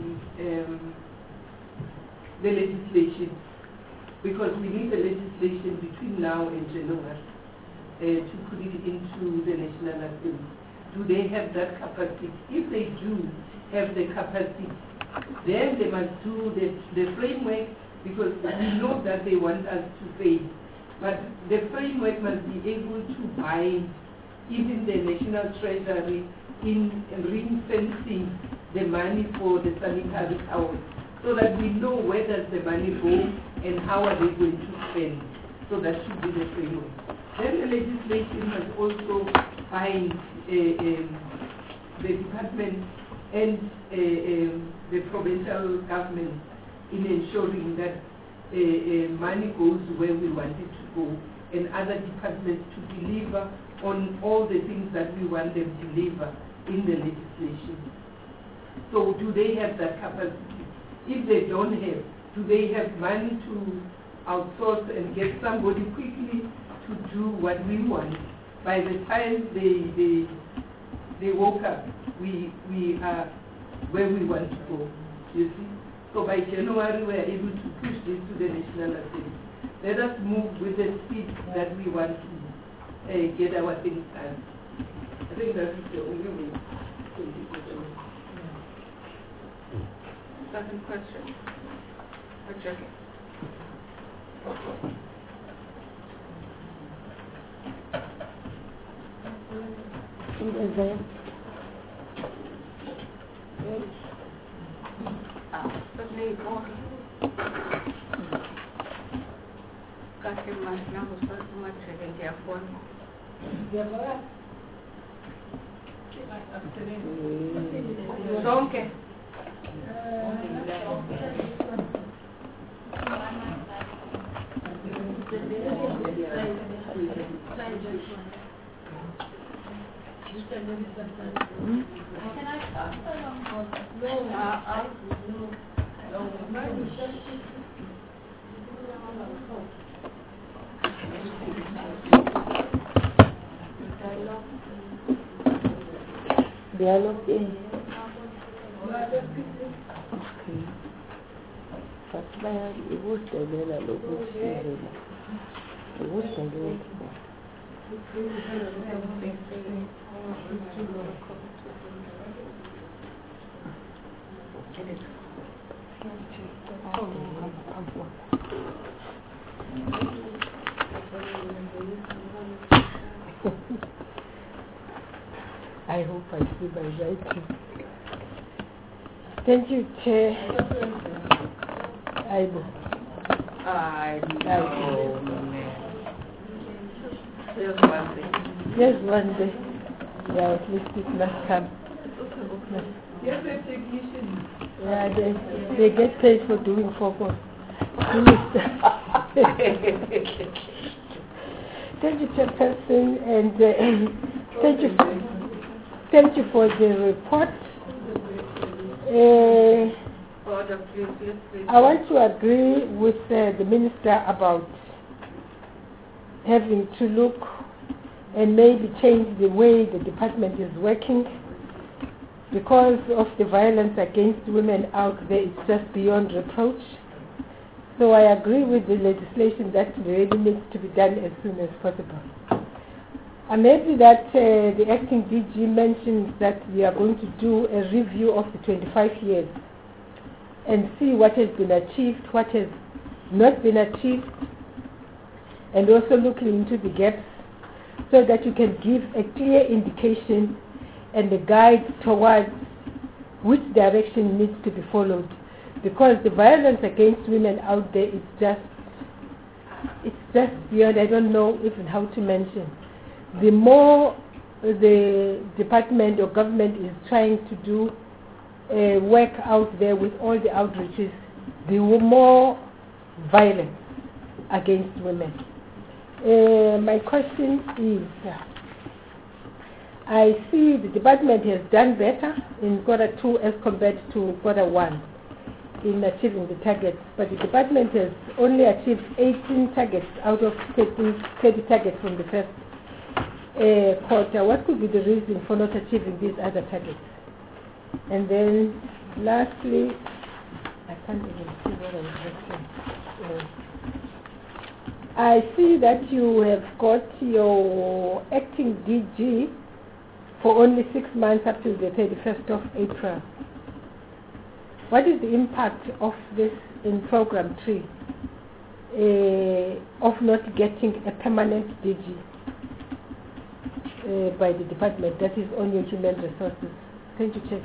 legislation? Because we need the legislation between now and January to put it into the National Assembly. Do they have that capacity? If they do have the capacity, then they must do the framework, because we know that they want us to pay. But the framework must be able to bind even the National Treasury in ring-fencing the money for the sanitary towels, so that we know where does the money go and how are they going to spend. So that should be the framework. Then the legislation has also bind the department and the provincial government in ensuring that money goes where we want it to go, and other departments to deliver on all the things that we want them to deliver in the legislation. So do they have that capacity? If they don't have, do they have money to outsource and get somebody quickly to do what we want? By the time they woke up, we are where we want to go, you see? So by January, we are able to push this to the National Assembly. Let us move with the speed that we want to get our things done. I think that is the only way to do it. Second question. Okay. Zonke. Dialogue in. I hope I see my writing. Thank you, Chair. I know. There's one thing. Yes, one day. Yeah, at least it must come. Yes, the technician. Yeah, they get paid for doing focus. Thank you, Chairperson, and thank you for the report. I want to agree with the Minister about having to look and maybe change the way the department is working, because of the violence against women out there. It's just beyond reproach. So I agree with the legislation that really needs to be done as soon as possible. I'm happy that the acting DG mentioned that we are going to do a review of the 25 years and see what has been achieved, what has not been achieved, and also looking into the gaps so that you can give a clear indication and a guide towards which direction needs to be followed. Because the violence against women out there is just beyond, I don't know even how to mention. The more the department or government is trying to do work out there with all the outreaches, the more violence against women. My question is, I see the department has done better in quarter 2 as compared to quarter 1 in achieving the targets, but the department has only achieved 18 targets out of 30 targets from the first quarter. What could be the reason for not achieving these other targets? And then lastly, I can't even see what I was asking. I see that you have got your acting DG for only 6 months up to the 31st of April. What is the impact of this in Program 3 of not getting a permanent DG? by the department that is on your human resources. Thank you, Chair.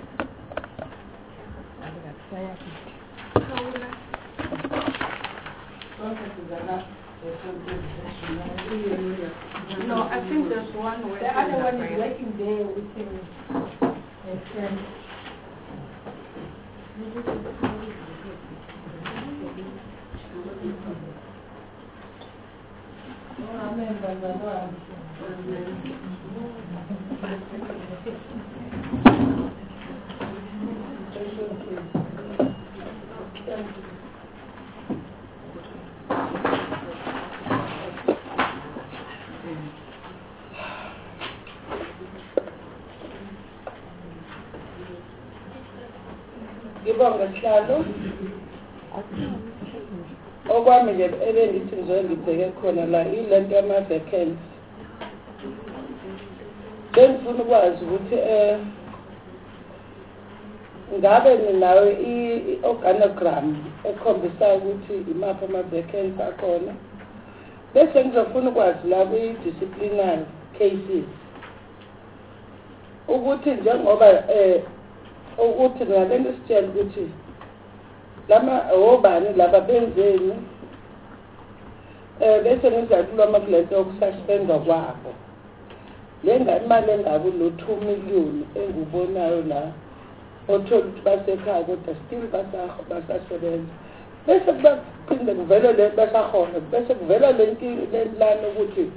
No, I think there's one way. The other one is working there with him. Ngibonga sihlalo. Okwami nje ebengithi nje ngibheke khona la ilento yama-vacancy. Bengifuna ukwazi ukuthi ngabe ninawe i-organogram ekhombisa ukuthi imaphi ama-vacancy akhona. Bese ngizofuna ukwazi la kwi-disciplinary cases ukuthi njengoba ukuthi ngakento sitshela ukuthi lama obani laba benzeni bese ngizakulwa kulento yokususpendwa kwabo imali engabe lo 2 million engubonayo la othola ukuthi basekhaya kodwa still basasebenza bese kuphinde kuvele le basahona bese kuvela lenhlalo ukuthi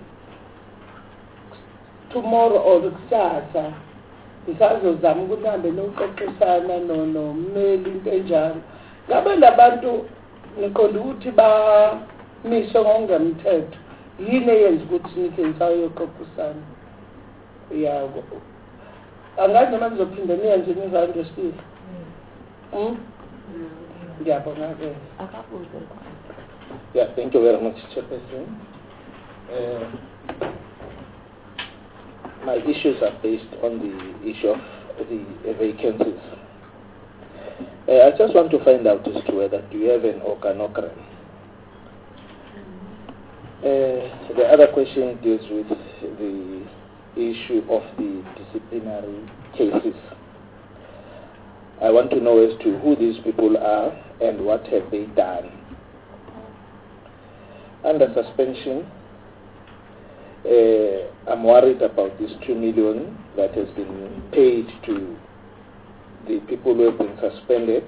tomorrow or kusasa ngisazozama ukuthi hambe nokuxoxisana nommeli into enjalo ngabe labantu niqonda ukuthi bamiswe ngokungemthetho yini eyenza ukuthi nikhe nisayoxoxisana yabo angazi noma nizophinda niyenze niza-understand ngiyabonga ke. Yeah, thank you very much, Chairperson. My issues are based on the issue of the vacancies. I just want to find out as to whether do you have an organogram. The other question deals with the issue of the disciplinary cases. I want to know as to who these people are and what have they done. Under suspension, I'm worried about this 2 million that has been paid to the people who have been suspended.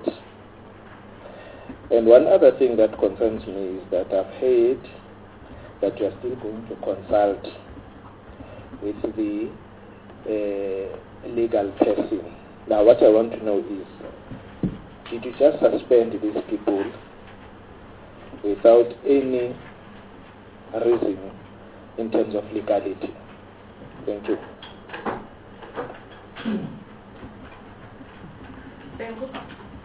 And one other thing that concerns me is that I've heard that you are still going to consult with the legal person. Now what I want to know is, did you just suspend these people without any reason in terms of legality? Thank you. Thank you.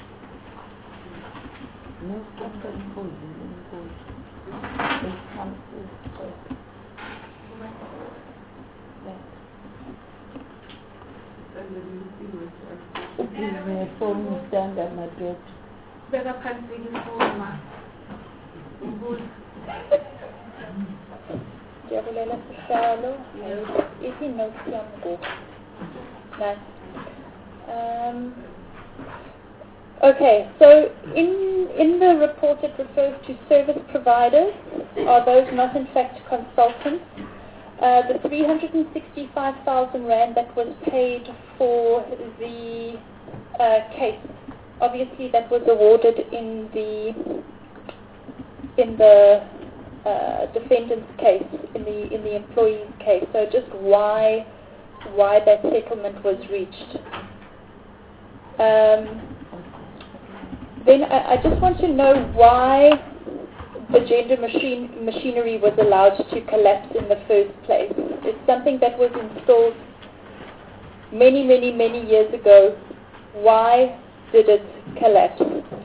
Phone stand at my bed. Beka phansi ifoma. Ngiyabulela sihlalo. Ithi note yami ngoku. Okay, so in the report it refers to service providers. Are those not in fact consultants? The 365,000 rand that was paid for the case, obviously that was awarded in the defendant's case, in the employee's case. So just why that settlement was reached. Then I just want to know why the gender machinery was allowed to collapse in the first place. It's something that was installed many years ago. Why did it collapse?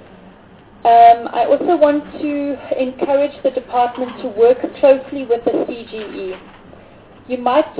I also want to encourage the department to work closely with the CGE. You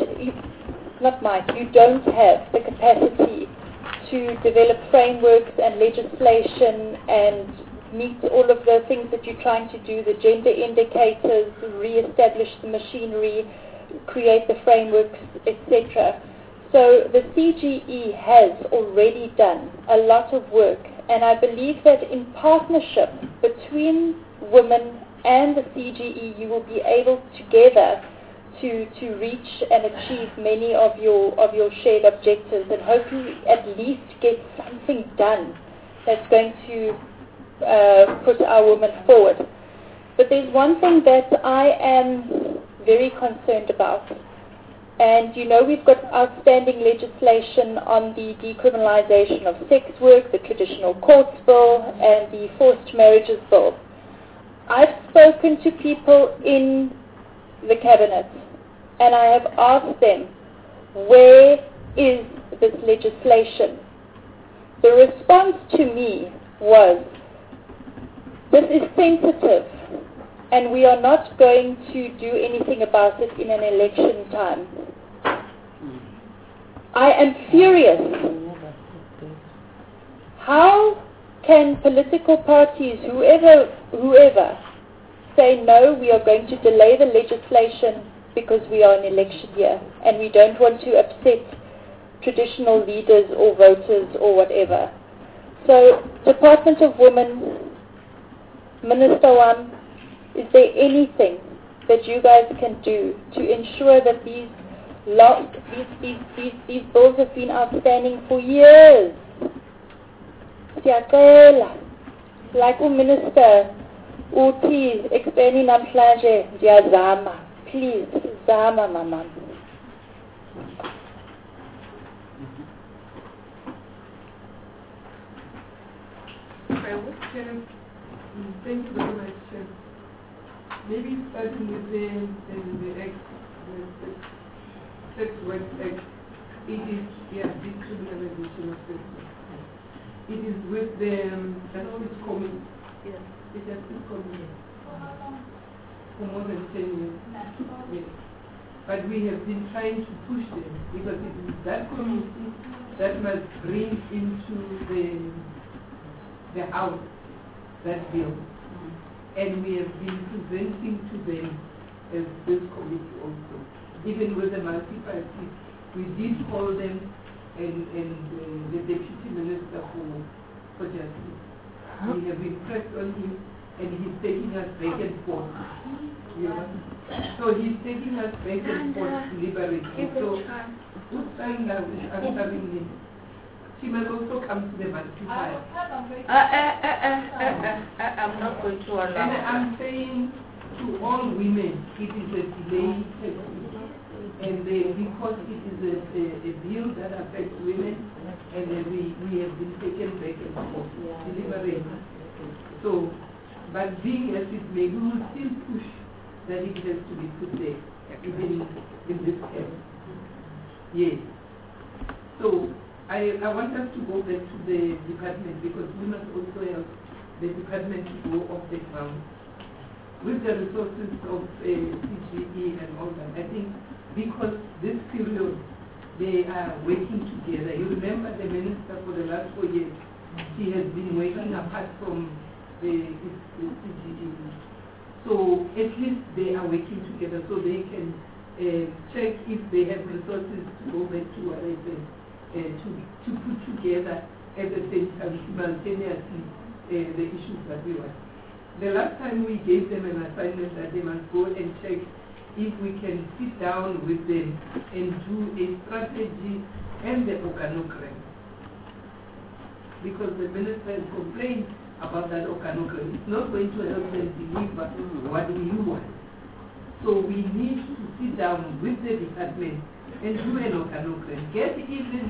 don't have the capacity to develop frameworks and legislation and meet all of the things that you're trying to do, the gender indicators, re-establish the machinery. create the frameworks, etc. So the CGE has already done a lot of work, and I believe that in partnership between women and the CGE, you will be able together to reach and achieve many of your shared objectives, and hopefully at least get something done that's going to put our women forward. But there's one thing that I am very concerned about. And we've got outstanding legislation on the decriminalization of sex work, the traditional courts bill, and the forced marriages bill. I've spoken to people in the cabinet, and I have asked them, where is this legislation? The response to me was, this is sensitive, and we are not going to do anything about it in an election time. I am furious. How can political parties, whoever, say no, we are going to delay the legislation because we are in election year and we don't want to upset traditional leaders or voters or whatever. So, Department of Women, Minister Wam, is there anything that you guys can do to ensure that these bills have been outstanding for years? Siyacela, like Minister uthi ekubeni namhlanje ndiyazama, please zama mama. Thank you very much. Maybe starting with the Sex Work Act, it is decriminalization of sex work. It is with the Justice Committee. Yes. The Justice Committee. For more than 10 years. Yes. But we have been trying to push them because it is that committee that must bring into the House that bill. And we have been presenting to them as this committee also. Even with the multi-party, we did call them and the Deputy Minister for Justice. We have been pressed on him and he's taking us back and forth. So he's taking us back and forth deliberately. So Usanga is answering him. She must also come to the multi-party. I'm not going to allow. And I'm saying to all women, it is a delay technique. And because it is a bill that affects women, and we have been taken back and forth, deliberate. So, but being as it may, we will still push that it has to be put there, even in this case. Yes. So, I want us to go back to the department because we must also help the department to go off the ground. With the resources of CGE and all that, I think because this period they are working together. You remember the minister for the last 4 years, she has been working apart from the CGE. So at least they are working together so they can check if they have resources to go back to what I said. To put together at the same time simultaneously the issues that we want. The last time we gave them an assignment that they must go and check if we can sit down with them and do a strategy and the organogram. Because the minister has complained about that organogram. It's not going to help them deliver what we want. So we need to sit down with the department and do an organogram. Get even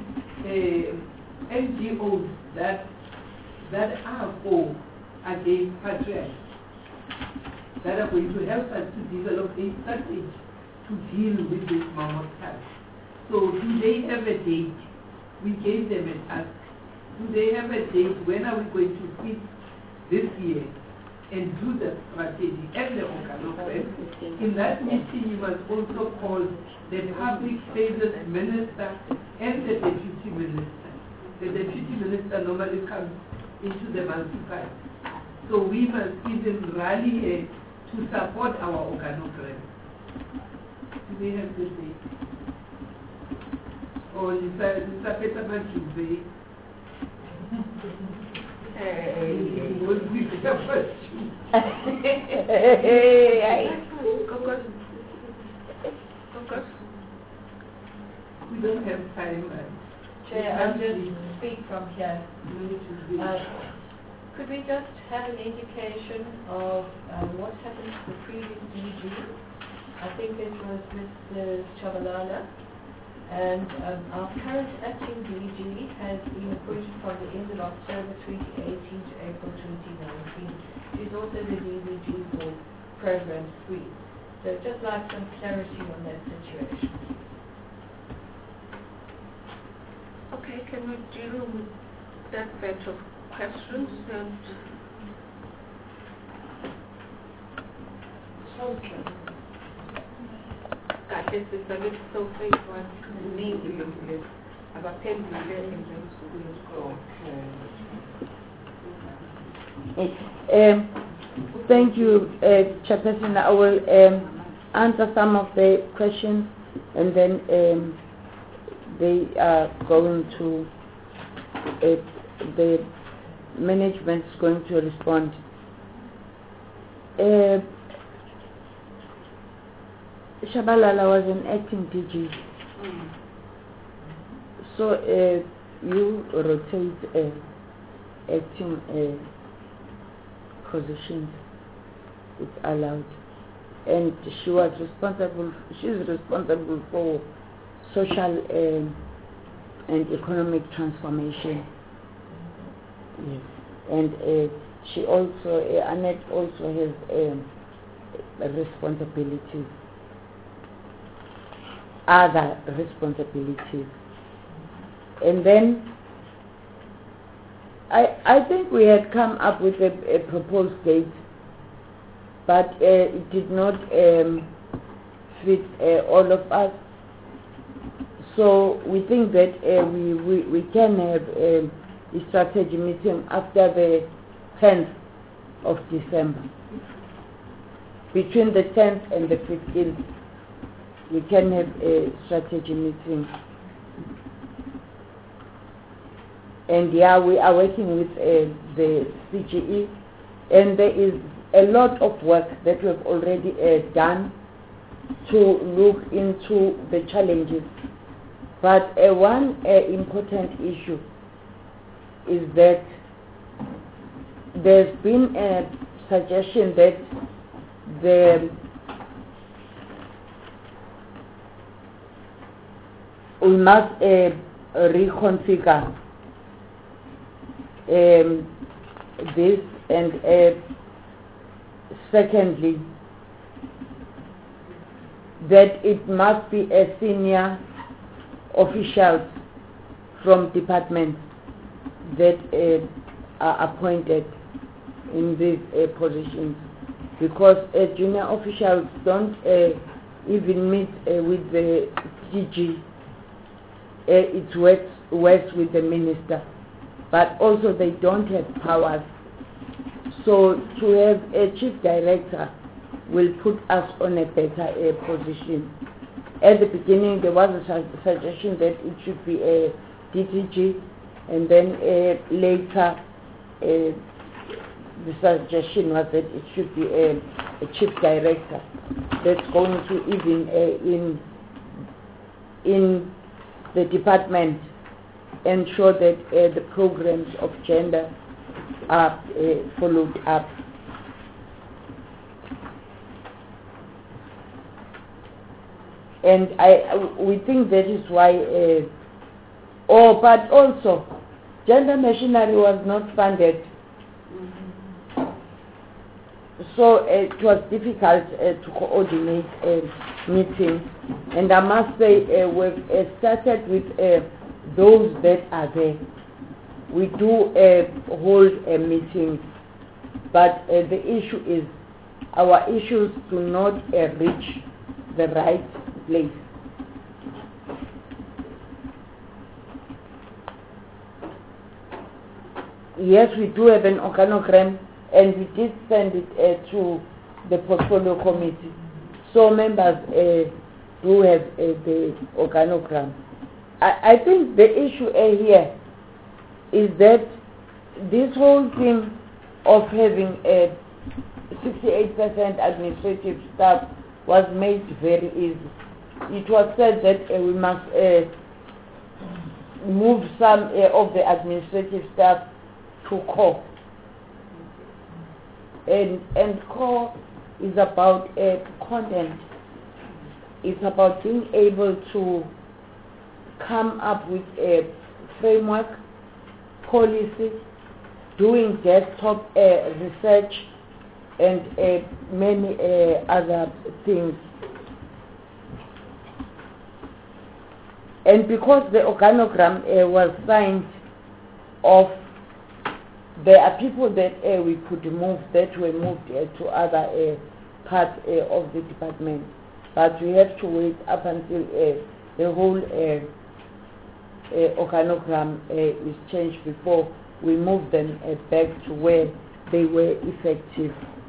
NGOs that are for against patriarchy, that are going to help us to develop a strategy to deal with this mammoth task. So do they have a date? We gave them a task. Do they have a date? When are we going to sit this year and do the strategy and the organogram? In that meeting, you must also call the public service minister and the deputy minister. The deputy minister normally comes into the multi-party. So we must even rally here to support our organogram. Do they have the date? Or is that better not to say? Would be the first. We don't have time. Chair, I'll just speak from here. Could we just have an indication of what happened to the previous DG? I think it was Mr. Chabalala. And our current acting DG has been appointed from the end of October 2018 to April 2019. She's also the DG for Program 3. So I'd just like some clarity on that situation. Okay, can we deal with that batch of questions and kahle sisabe sofa kuningi lokhu abaphendule Thank you, Chairperson. I will answer some of the questions, and then they are going to, the management is going to respond. Shabalala was an acting DG. So you rotate acting positions. It's allowed. And she was responsible, she's responsible for social and economic transformation. Yes. And she also, Annette also has responsibilities, other responsibilities. And then I think we had come up with a proposed date, but it did not fit all of us. So we think that we can have a strategy meeting after the 10th of December. Between the 10th and the 15th, we can have a strategy meeting. And yeah, we are working with the CGE, and there is a lot of work that we have already done to look into the challenges. But one important issue is that there's been a suggestion that we must reconfigure this, and secondly, that it must be a senior officials from departments that are appointed in these positions, because junior officials don't even meet with the DG. It works with the minister, but also they don't have powers. So to have a chief director will put us on a better position. At the beginning there was a suggestion that it should be a DTG, and then later the suggestion was that it should be a chief director that's going to even in the department ensure that the programs of gender are followed up. And we think that is why, but also, gender machinery was not funded. So it was difficult to coordinate a meeting. And I must say, we've started with those that are there. We do hold a meeting, but the issue is our issues do not reach the right place. Yes, we do have an organogram, and we did send it to the portfolio committee. So members do have the organogram. I think the issue here is that this whole thing of having a 68% administrative staff was made very easy. It was said that we must move some of the administrative staff to core. And core is about content. It's about being able to come up with a framework, policy, doing desktop research, and many other things. And because the organogram was signed off, there are people that we could move, that were moved to other parts of the department. But we have to wait up until the whole organogram is changed before we move them back to where they were effective.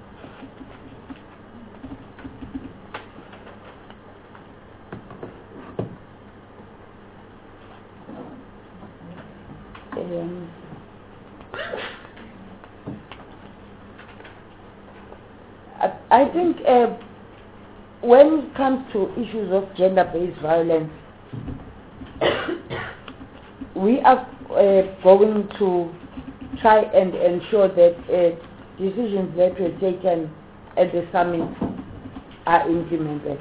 I think when it comes to issues of gender-based violence, we are going to try and ensure that decisions that were taken at the summit are implemented.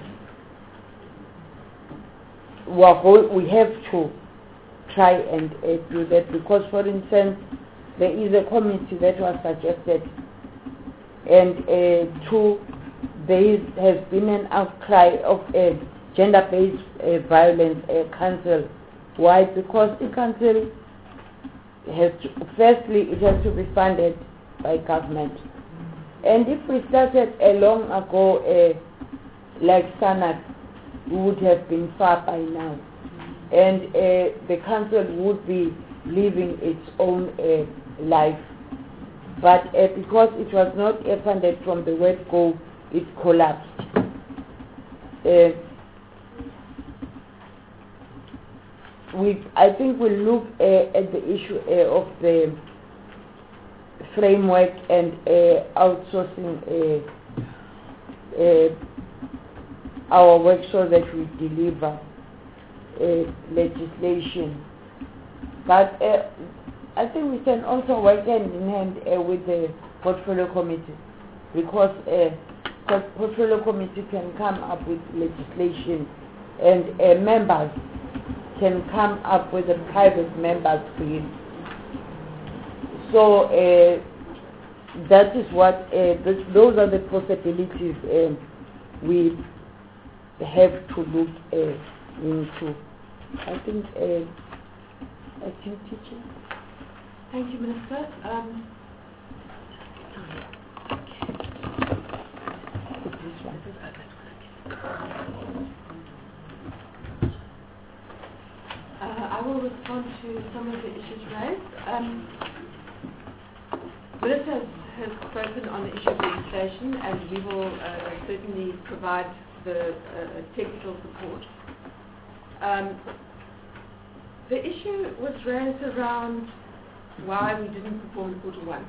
We have to try and do that because, for instance, there is a committee that was suggested, and there has been an outcry of a gender-based violence council. Why? Because the council has to, firstly, it has to be funded by government. And if we started long ago, like SANAC, we would have been far by now. And the council would be living its own life. But because it was not funded from the word go, it collapsed. I think we'll look at the issue of the framework and outsourcing our work so that we deliver legislation. But I think we can also work hand in hand with the portfolio committee, because the portfolio committee can come up with legislation and members can come up with a private members bill. So that is what those are the possibilities we have to look into. I think I can teach you. Thank you, Minister. I will respond to some of the issues raised. Minister has spoken on the issue of legislation, and we will certainly provide the technical support. The issue was raised around why we didn't perform the quarter one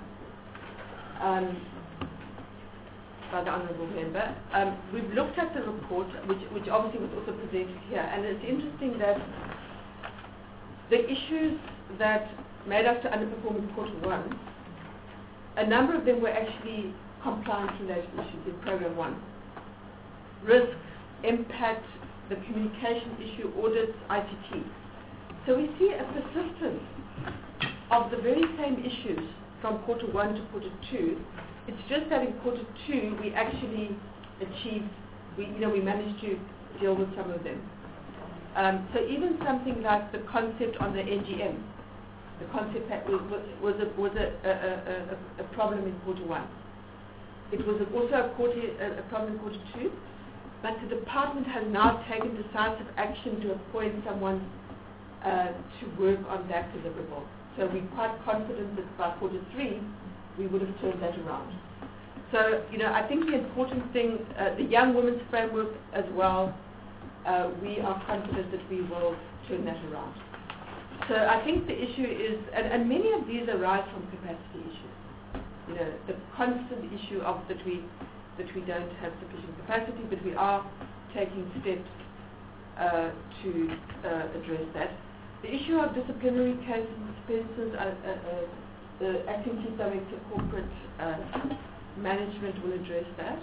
by the Honourable Member. We've looked at the report, which obviously was also presented here, and it's interesting that the issues that made us to underperform in quarter one, a number of them were actually compliance-related issues in Program 1. Risk, impact, the communication issue, audits, ICT. So we see a persistence of the very same issues from quarter 1 to quarter 2. It's just that in quarter 2 we actually achieved, we managed to deal with some of them. So even something like the concept on the NGM, the concept that was a problem in quarter 1. It was also a problem in quarter 2, but the department has now taken decisive action to appoint someone to work on that deliverable. So we're quite confident that by quarter 3 we would have turned that around. So, I think the important thing, the Young Women's Framework as well, we are confident that we will turn that around. So I think the issue is, and many of these arise from capacity issues. You know, the constant issue of that we don't have sufficient capacity, but we are taking steps to address that. The issue of disciplinary cases, for instance, the Acting Chief Director Corporate Management will address that.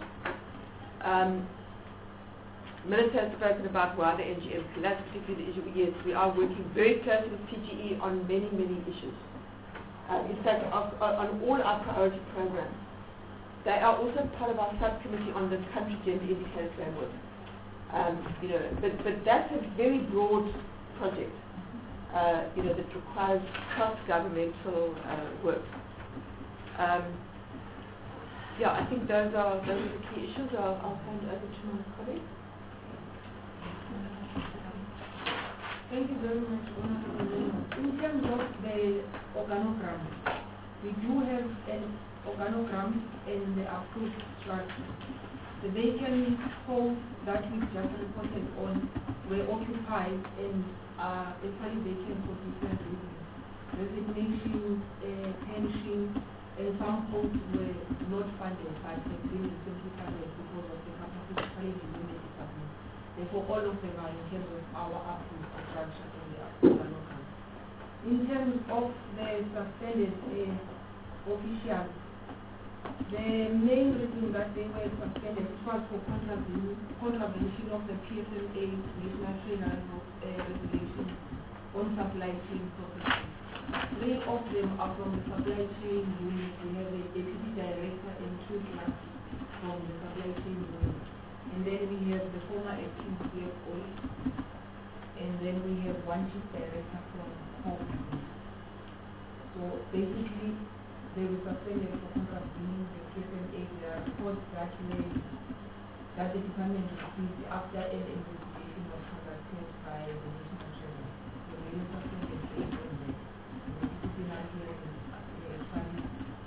Minister has spoken about why the NGM collapsed, particularly the issue. Yes, we are working very closely with CGE on many, many issues. In fact, on all our priority programs. They are also part of our subcommittee on the country gender indicator framework. You know, but that's a very broad project. You know, that requires cross-governmental work. Yeah, I think those are the key issues. I'll hand over to my colleague. Thank you very much, Honorable. In terms of the organogram, we do have an organogram and the approved structure. The vacant homes that we just reported on were occupied and are actually vacant for different reasons. Resignation, pension, and some homes were not funded, but have been recently funded because of the capacity challenge in the department. Therefore, all of them are in terms of our approved structure in the organogram. In terms of the suspended officials, the main reason that they were suspended was for contravention of the PSMA National Training Regulation on supply chain processes. 3 of them are from the supply chain unit. We have a deputy director and 2 clerks from the supply chain unit. And then we have the former acting CFO. And then we have 1 chief director from home. So basically, they were suspended for contravening the PSMA. There are reports that the department received after an investigation was conducted by the National Treasury. So they were suspended based on the disciplinary hearing actually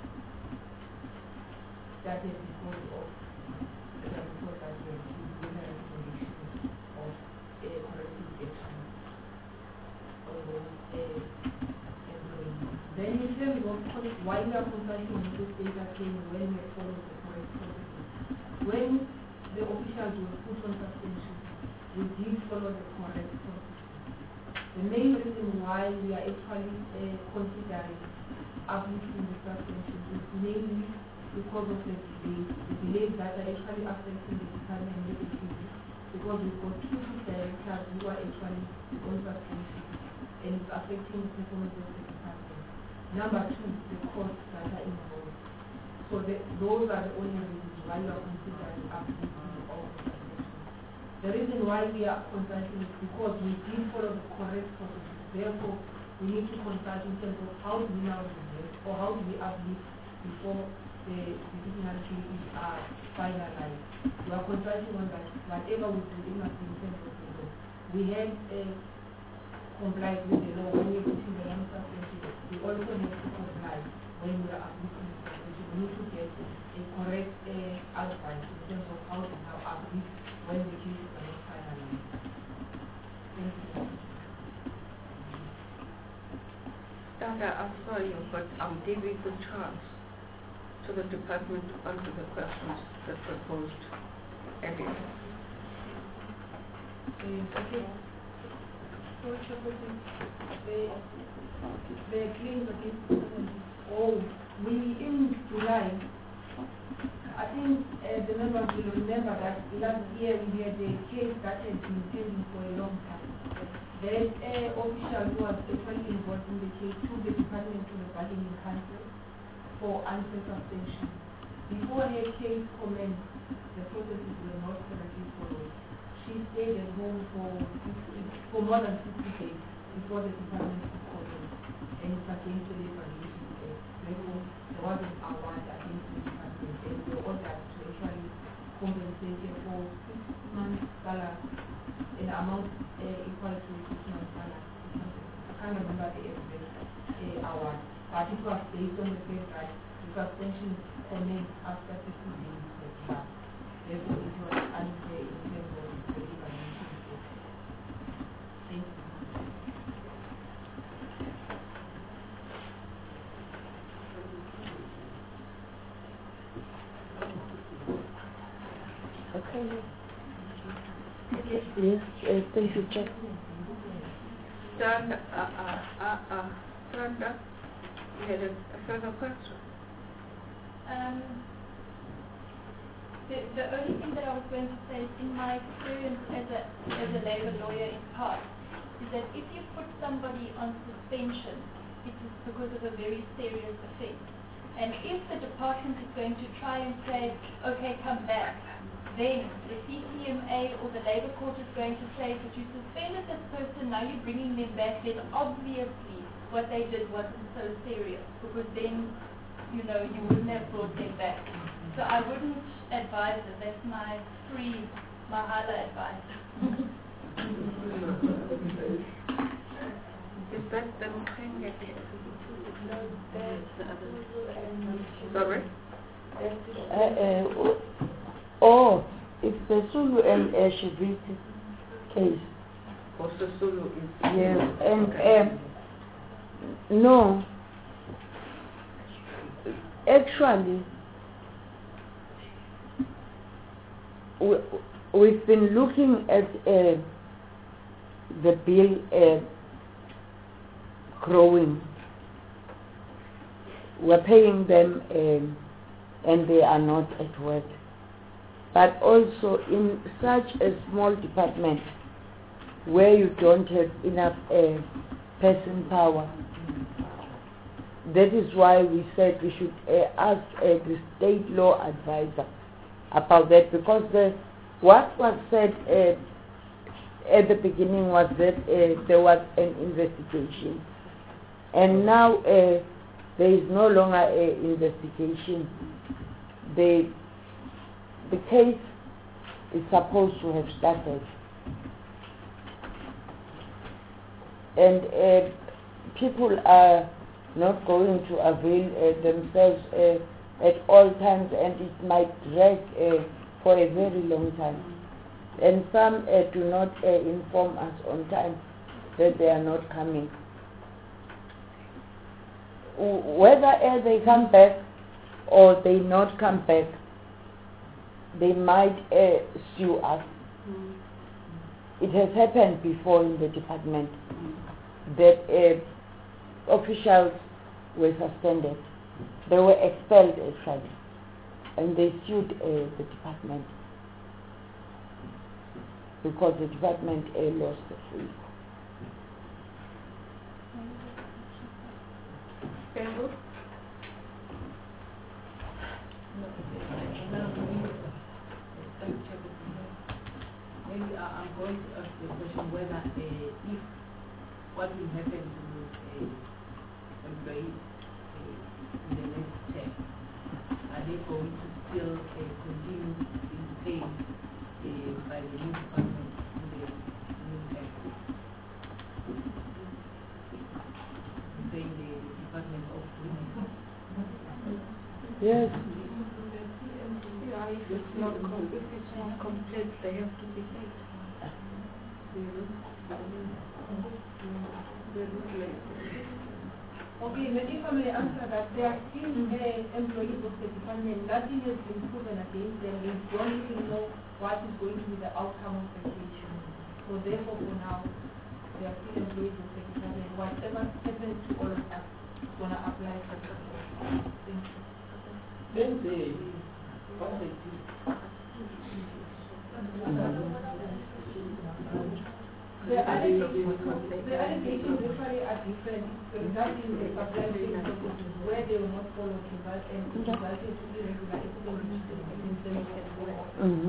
started because of the report that we received with the recommendation of a corrective action on those employees. Then in terms of why we are consulting on this data came when we follow the correct processes. When the officials were put on suspension, we did follow the correct processes. The main reason why we are actually considering uplifting the suspension is mainly because of the delays that are actually affecting the department negatively, because we've got 2 directors who are actually on suspension and it's affecting the performance of the department. Number 2, the costs that are involved. So those are the only reasons why we are considering uplifting the suspension. The reason why we are consulting is because we did follow the correct processes. Therefore, we need to consult in terms of how do we now reverse or how do we uplift before the disciplinary cases are finalized. We are consulting on that. Whatever we do, it must be in terms of the law. We have complied with the law when we are putting the non-suspension. We also have to comply when we are uplifting the suspension. We need to get a correct advice in terms of how to now uplift when the cases are not finalized. Thank you. Dr. I'm sorry, but I'm giving the chance to the department to answer the questions that were posed earlier. Okay. The claims against we in July, I think the members will remember that last year we had a case that had been pending for a long time. That official who was actually involved in the case took the department to the bargaining council for unfair suspension. Before her case commenced, the processes were not correctly followed. She stayed at home for more than 60 days before the department could comment, and it's against the Labor Relations Act. Therefore, there was an award against the department, and they were ordered to actually compensate her for 6 months' salary, an amount equal to 6 months' salary. I can't remember the exact award, but it was based on the fact that the suspension commenced after 60 days had passed. Therefore, it was unfair in terms of the Labor Relations Act. Thank you. Okay. Yes, thank you, Jack. Sandra, Sandra, you had a further question? The only thing that I was going to say is in my experience as a labor lawyer in past is that if you put somebody on suspension, it is because of a very serious offence. And if the department is going to try and say, okay, come back, then the CCMA or the Labour Court is going to say, but you suspended this person, now you're bringing them back, then obviously what they did wasn't so serious, because then, you know, you wouldn't have brought them back. So I wouldn't advise it. That's my free Mahala advice. Is that the Mkhenge case? Sorry? It's the Sulu and Shiviti case. Also Sulu is... Yes, and no, actually, we've been looking at the bill growing. We're paying them and they are not at work. But also in such a small department where you don't have enough person power, that is why we said we should ask the state law advisor about that, because what was said at the beginning was that there was an investigation, and now there is no longer an investigation. The case is supposed to have started, and people are not going to avail themselves at all times, and it might drag for a very long time. And some do not inform us on time that they are not coming. Whether they come back or they not come back, they might sue us. It has happened before in the department that officials were suspended. They were expelled actually, and they sued the department because the department lost the free. Maybe I'm going to ask the question whether if what will happen to employees in the next term, are they going to still continue being paid by the new department in the new tax? Saying the Department of Women. Yes. Yeah, if it's not complete, they have to be paid. Okay, but if I may answer that, they are still employees of the department. Nothing has been proven against them. We don't even know what is going to be the outcome of the case. So therefore, for now, they are still employees of the department. Whatever happens to all of us is going to apply for them. Thank you. Then what they do. The allegations actually are different regarding the supply chain processes where they were not followed and resulted in irregular accidents against them as well.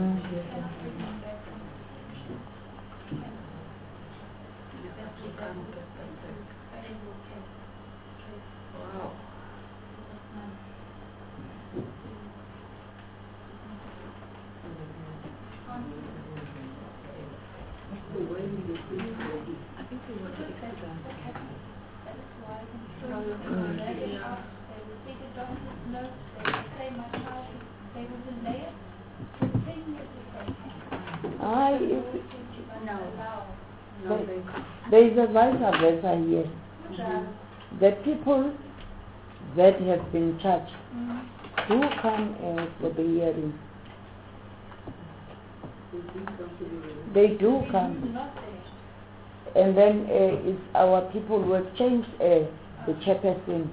Wow. I think we want to exit that. No, they can't. There is a vice versa here. The people that have been charged do come for the hearing. They do come. And then it's our people who have changed the chairperson.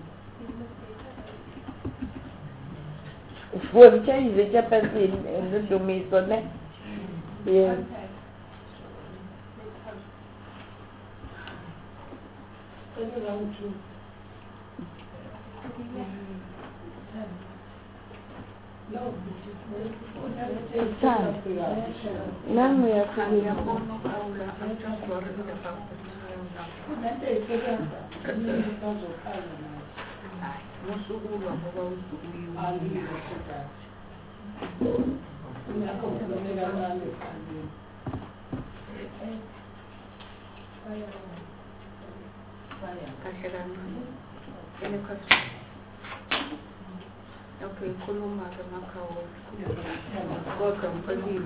We have changed the chairperson in the Dumisone. Yes. It's time. Now we are coming. I'm just worried about the Any questions? Okay, Kuluma Makao. Welcome for you.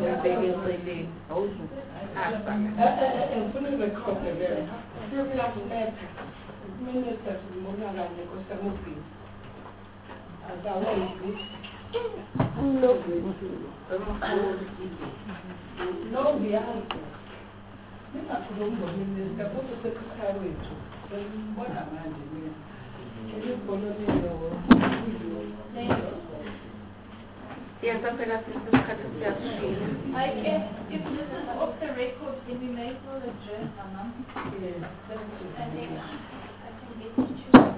Yes, I'm going to have to cut it down. If this is off the record, then we may as well adjourn, Mama. Yes. And then I can get to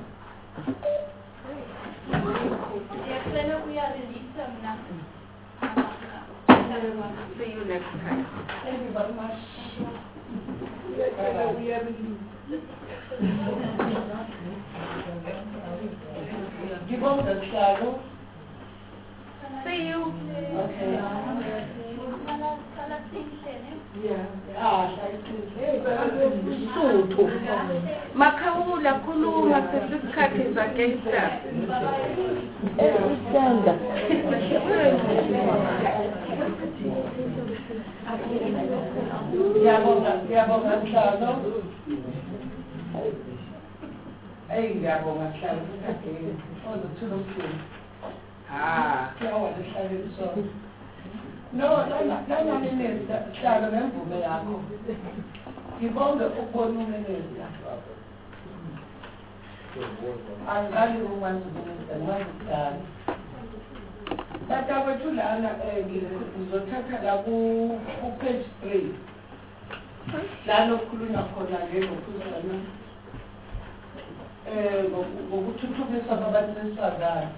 we are released now. See you next time. Thank you very much. We are released. Give up the shadow. See you. Okay. Makhaula khuluma sesikhathi sakesta. Esitanda. Ngiyabonga Mhlalo. Ngiyabonga Mhlalo. No, lana minister, Mhlalo nemvume yakho. Ngibonge ukubona uminister. Angazi ukwazi uminister, ngazi kudala. Dadawethu lana ngizothatha la ku-page 3. Lana okukhulunywa khona ngezokhuzana. Ngokuthuthukiswa kwabantu besifazane.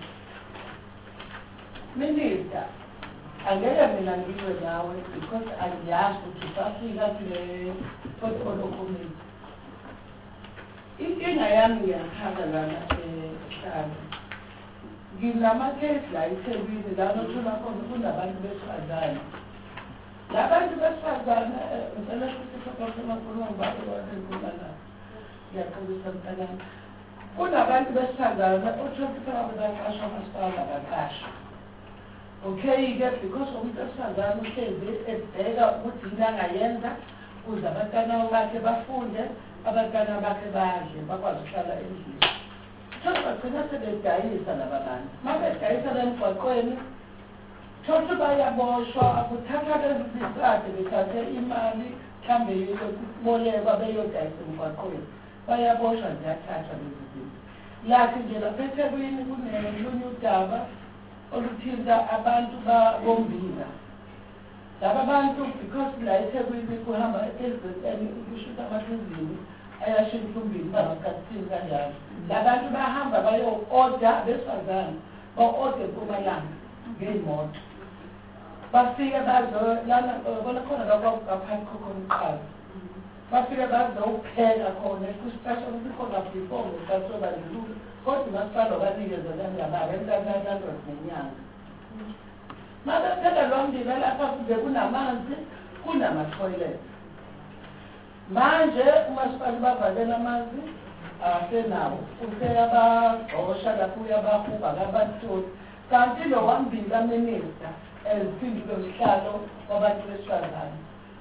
Minister, angeke mina ngizwe nawe because angiyazi ukuthi usafika kule protocol committee. Inkinga yami ngiyachaza lana ehlane. Nginamakhesi la eThekwini lana othola khona kunabantu besifazane. Labantu besifazane ngicela ukuthi sikhuluma ngoba ngiyaqolisa mntanami. Kunabantu besifazane othola abaqashwa masipala baqashwa. Okay-ke because umuntu wesifazane uhlezi ebheka ukuthi yini angayenza ukuze abantwana bakhe bafunde, abantwana bakhe badle, bakwazi ukuhlala endlini. Thola bagcina sebedayisa laba bantu. Uma bedayisa la emgwaqweni, thola bayaboshwa, akuthatha bezizisade bethathe imali, mhlawumbe yokubolekwa beyodayisa emgwaqweni. Bayaboshwa ziyathathwa lezi zinto. Lathi nje lapha eThekwini kunolunye udaba oluthinta abantu bombila. Laba bantu because la eThekwini kuhamba ezweni kushuta amathizini ayashintsha umbili bangakathini kanjalo. Labantu bahamba bayo-order besifazane ba-order eMpumalanga ngey'moto. Bafike lana bona khona lapha khona umqhaza. Bafike bazowupheka khona kustation sikhona before ngosatho bandlulu. Kodwa umasipala wabanikeza ngama-R100 ngenyanga. Mabephela lo mmbila lapha kube kunamanzi, kunama-toilet. Manje umasipala bavakela amanzi asenawo. Useyabagxosha lapho uyabahuba kabantoni. Kanti lo wambila minister eziphinduke usihlalo wabantu besifazane.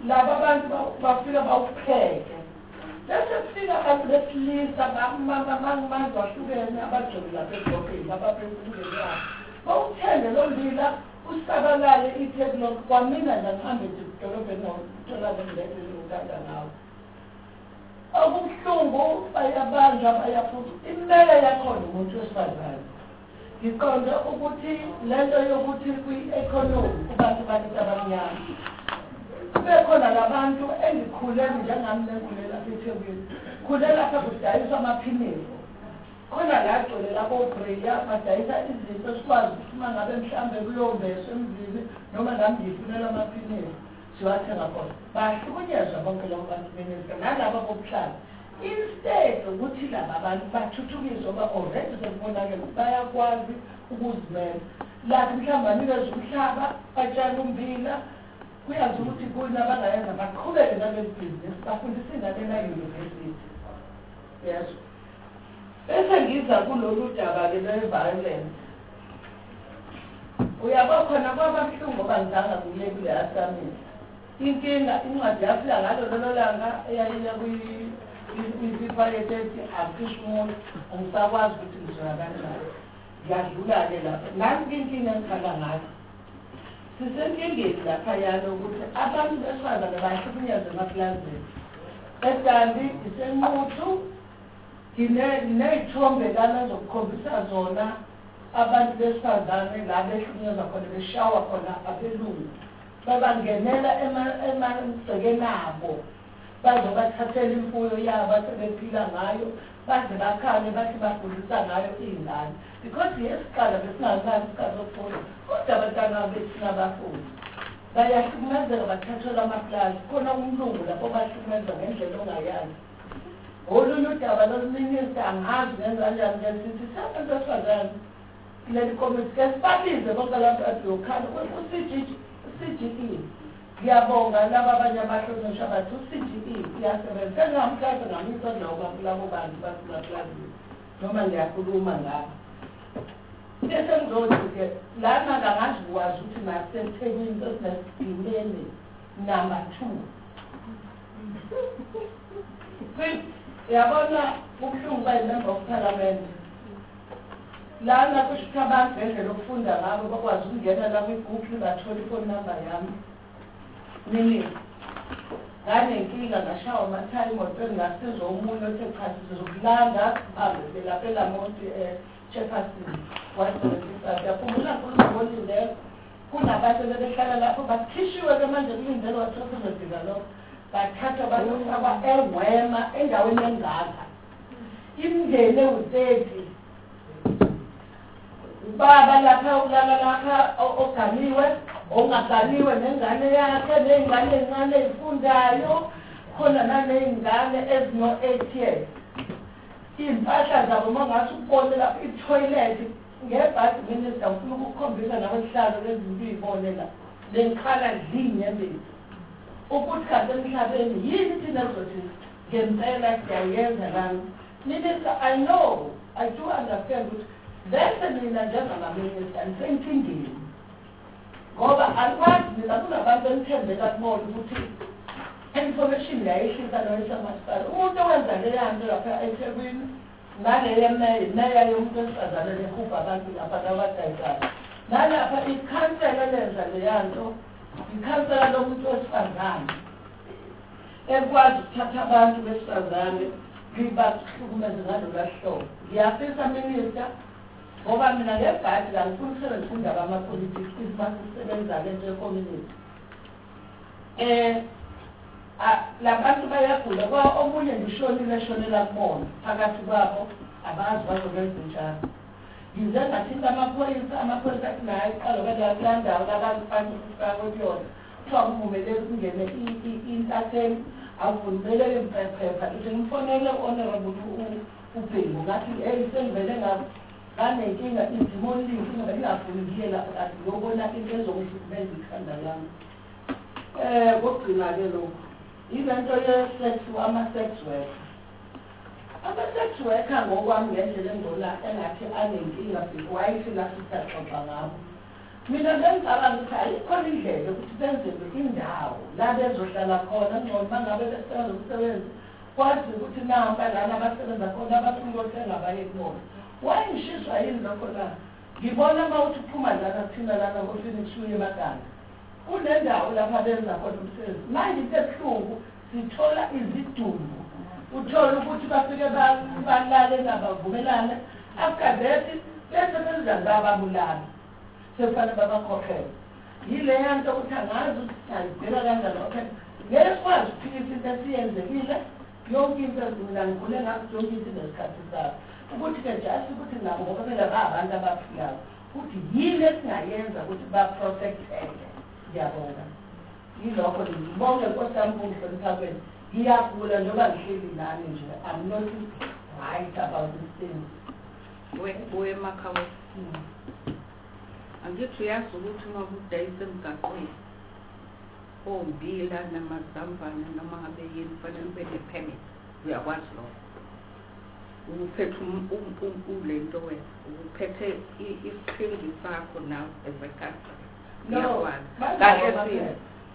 laba abantu bafika bawupheke bese kufika abantu besilisa mangimanzi wahlukene abajoli lapha edrobheni abaphephuleni yabo bawuthenge lo mbila usabalale itheknoloji kwamina nje ngihambe nje edolobheni nokuthola lendlela ukanda ngawo okubuhlungu bayabanjwa bayafuza imele yakhona umuntu wesifazane ngiqonde ukuthi lento yokuthi kwi-economy kubantu bakithi abamnyama kube khona labantu engikhule njengami lengikhule lapha eThekwini khule lapha kudayiswa amaphiniso khona la gcwele lapho Brea badayisa izinto sikwazi ukuthi uma ngabe mhlambe kuyombeswa emzini noma nami ngifunela amaphiniso siwathenga khona bahlukunyezwa bonke labo bantu beNESCA nalaba bokuhlala instead ukuthi laba abantu bathuthukiswe ngoba already sekubonakala bayakwazi ukuzimela lapho mhlawumbe banikeza umhlaba batshale ummbila kuyazi ukuthi kunabangayenza baqhubeke naleli bhizinisi bafundisa ingane la-university yes bese ngiza kulolu daba-ke lwe-violence uyaba khona kwababuhlungu ngoba ngizanga kuye kule assignment inkinga incwadi yafika ngalo lolo langa eyayiya kwiphakethe ethi afish umuntu angisakwazi ukuthi ngizoya kanjani ngiyadlula-ke lapho nansi inkinga engikhala ngayo sisenkingeni laphayana ukuthi abantu besifazane bahlukunyezwe emapulazini ekanti isenquthu nginey'thombe lana zokukhombisa zona abantu besifazane la behlukunyezwa khona beshawa khona abelungu babangenela emagcekeni abo bazobathathela imfuyo yabo asebephila ngayo baze bakhale bathi bafundisa ngayo iy'ngane because yesiqala besingazazi isikhathi sokufunda kodwa abantwana bethu singabafundi bayahlukumezeka bathathelwa amaplazi khona umlungu lapho bahlukumeza ngendlela ongayazi olunye udaba loluminista angazi ngenza kanjani ngesithi sabantu besifazane kuleli komiti ke sibabize bonke abantu adiyokhala u-CGE ngiyabonga laba abanye abahlonishwa bathi u-CGE iyasebenza sengamhlanje ngamisa kulabo bantu basemapulazini noma ngiyakhuluma ngabo bese ngizothi-ke lana kangaziwazi ukuthi naseThekwini sesinesigimeni number 2 yabona ubuhlungu bayi-member of parliament lana kusho ukuthi abantu ngendlela okufunda ngabo bakwazi ukungena la kwi-Google bathola ifoni number yami nini nganenkinga ngashawa amathayi emotweni ngasiza omunye othe cha sizokulanda sihambe lapha eLamonti Chairperson wasebenzisa yakhumbula kulolindelo kunabantu bebehlala lapho bakhishiwe-ke manje kulindelo wathokuzodika lokho bathatha bayofakwa eNgwema endaweni engaka imndeni ewu-30 ubaba lapha ulala lapha oganiwe ongaganiwe nengane yakhe ney'ngane ey'ncane ey'fundayo khona naney'ngane ezino-8 years iy'mpahla zabo uma ngathi ukubone lapho ithoyilethi ngebhadi minister ngifuna ukukhombisa nakwesihlalo lezinto uyibone la lengikhala dlinyembezi ukuthi kanti emhlabeni yini thina zothi ngempela siyayenza lami minister I know I do understand ukuthi bese mina njengamaminister ngisenkingeni ngoba alikwazi mina kunabantu enithembela kubona ukuthi information yayehlisa noyisamasipala umuntu owenza leyanto lapha eThekwini naleyo meya yomuntu wesifazane lehupha abantu lapha nabadayisayo nalapha ikhansela lenza leyanto ikhansela lomuntu wesifazane ekwazi ukuthatha abantu besifazane libahlukumeze ngalolu hlobo ngiyafisa minister ngoba mina ngebhadi la ngifuna ukusebenzisa indaba ama-politics masisebenza lento ye-community labantu bayagula kwa omunye ngishonile eshonela kubona phakathi kwabo abazi bazokwenza njalo ngize ngathinta amaphoyisa athi naye qalo belakulandawo labantu kufakwe kuyona kuthiwa kuvumeleki kungene intatheli akuvumeleke mphepha nje ngifonele u-honorable uBhengu ngathi sengivele nganenkinga izimolile ngoba ingafuni ngiye lapho kade ngiyobona into ezongihlukumeza ikhanda lami kokugcina-ke lokhu ilento ye-sex ama-sex worker ama-sex worker ngokwami ngendlela engibona engathi anenkinga wayithi la sisaxoxa ngabo mina bengicabanga ukuthi ayikhona indlela ukuthi benzelwe indawo la bezohlala khona ngcono bangabe besebenza umsebenzi kwazi ukuthi namba lana abasebenza khona abafuna ukuthenga abanye kubona wayengishiswa yini lokho la ngibona uma uthi uphuma lana thina lana ngo-Phoenix uye eMaganga kunendawo lapha benza khona umsebenzi manje into ebuhlungu sithola izidumbu uthola ukuthi bafike balale nabavumelane after that bese benza ngababulala sefana babakhokhela yileyo nto ukuthi angazi ukuthi sayibheka kanjani okay ngeke sikwazi ukuphikisa into esiyenzekile yonke into mina ngikule ngathi yonke into nesikhathi sayo ukuthi-ke just ukuthi nabo ngoba phela abantu abaphilayo ukuthi yini esingayenza ukuthi baprotecteke ngiyabonga yilokho ngibonge nkosi yami kungihlonipha kwenu ngiyagula njengoba ngihleli nani nje I'm not right about these things we Makhawe angithi uyazi ukuthi uma kudayisa emgaqweni ombila namazambane noma ngabe yini kufanele ube ne-permit uyakwazi lokho uphethe lento wena uphethe isiqhingi sakho nawe as a customer uyakwazi kahle sini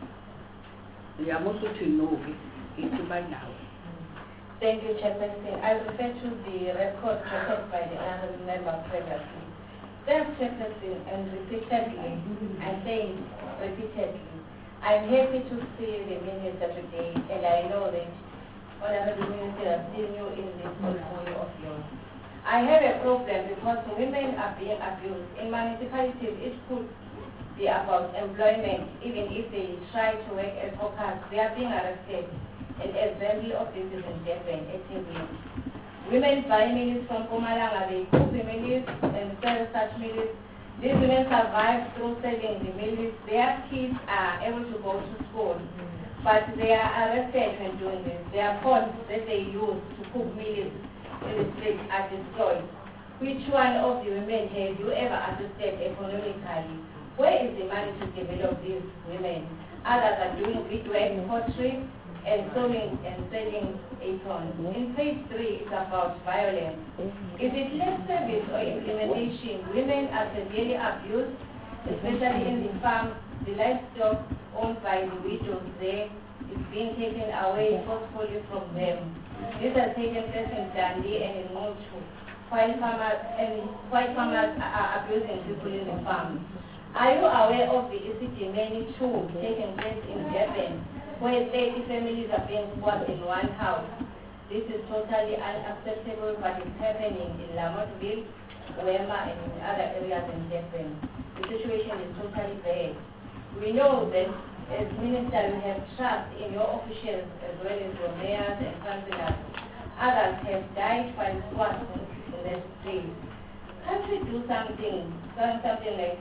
uyamusa uthi no-ke ithi banawe. Thank you, Chairperson. I refer to the record presented by the honorable member previously. Then, Chairperson, and repeatedly, I say repeatedly, I'm happy to see the Minister today, and I know that Honorable Minister has seen you in this portfolio of yours. I have a problem because women are being abused. In municipalities, it could be about employment, even if they try to work as hawkers, they are being arrested. An example of this is in Durban, women buy meals from Pumalanga, they cook the meals and sell such meals. These women survive through selling the meals. Their kids are able to go to school, but they are arrested when doing this. Their phones that they use to cook meals in the streets are destroyed. Which one of the women have you ever assisted economically? Where is the money to develop these women? Others are doing beadwork, pottery, and sewing and selling aprons. In page 3, it's about violence. If it less service or implementation, women are severely abused, especially in the farm. The livestock owned by the widows there is being taken away forcefully from them. This has taken place in Dundee and in Motu, while farmers are abusing people in the farm. Are you aware of the Many too taking place in Durban, where 30 families are being squatted in one house? This is totally unacceptable, but it's happening in Lamotville, Wema, and in other areas in Durban. The situation is totally bad. We know that as minister, you have trust in your officials as well as your mayors and councillors. Others have died while squatting in the streets. Can't we do something like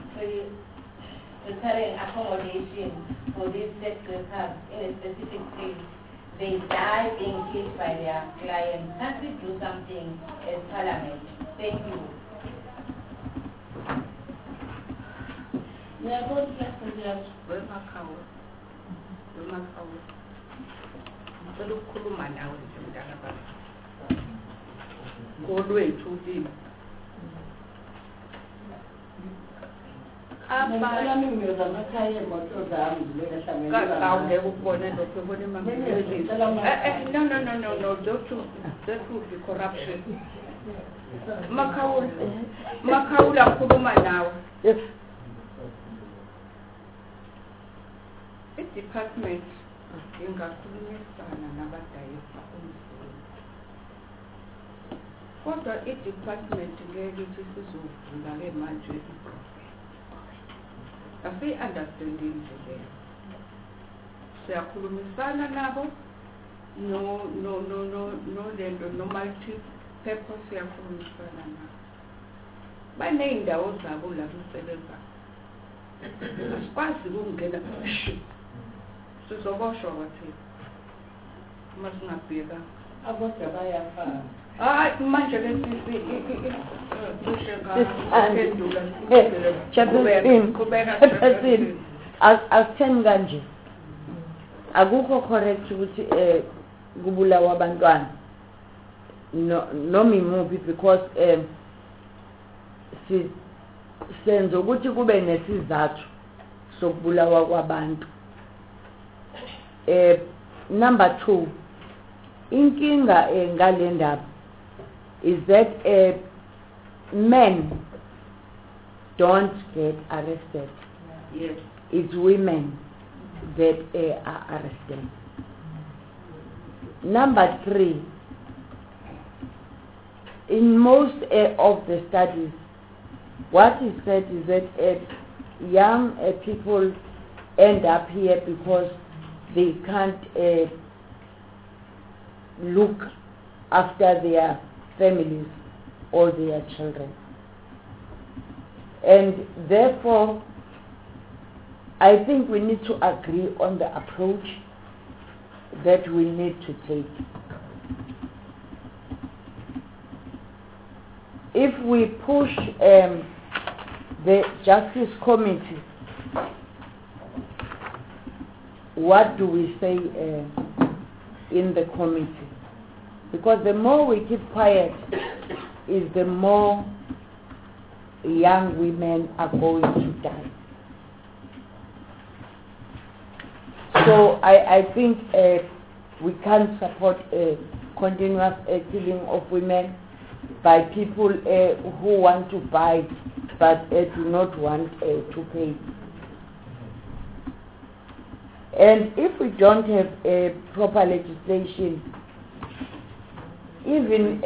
preparing accommodation for these sex workers in a specific place? They die being killed by their clients. Can't we do something as Parliament? Thank you. Ngicela ukukhuluma nawe nje mntana baba. Ngolwethu ulimi. Awungeke ukubone lokho ebona emangweni. No, that would be corruption. Makhawula khuluma nawe. Yes. I-department ingakhulumisana nabadayisa umsebenzi. Kodwa i-department ngeke ithi sizovula-ke manje i-problem. Asiyi-understanding nje leyo. Siyakhulumisana nabo nolento no-multi-purpose siyakhulumisana nabo. Baney'ndawo zabo la kusebenza. Asikwazi ukungena sizoboshwa kwathina uma singabheka abodwa bayafana. Hayi manje ke Chairperson, asitheni kanje akukho correct ukuthi kubulawa abantwana noma imuphi because senza ukuthi kube nesizathu sokubulawa kwabantu. Number 2, inkinga ngale ndaba is that men don't get arrested. Yes. It's women that are arrested. Number 3, in most of the studies, what is said is that young people end up here because they can't look after their families or their children. And therefore, I think we need to agree on the approach that we need to take. If we push the Justice Committee, what do we say in the committee? Because the more we keep quiet, is the more young women are going to die. So I think we can't support continuous killing of women by people who want to buy but do not want to pay. And if we don't have proper legislation, even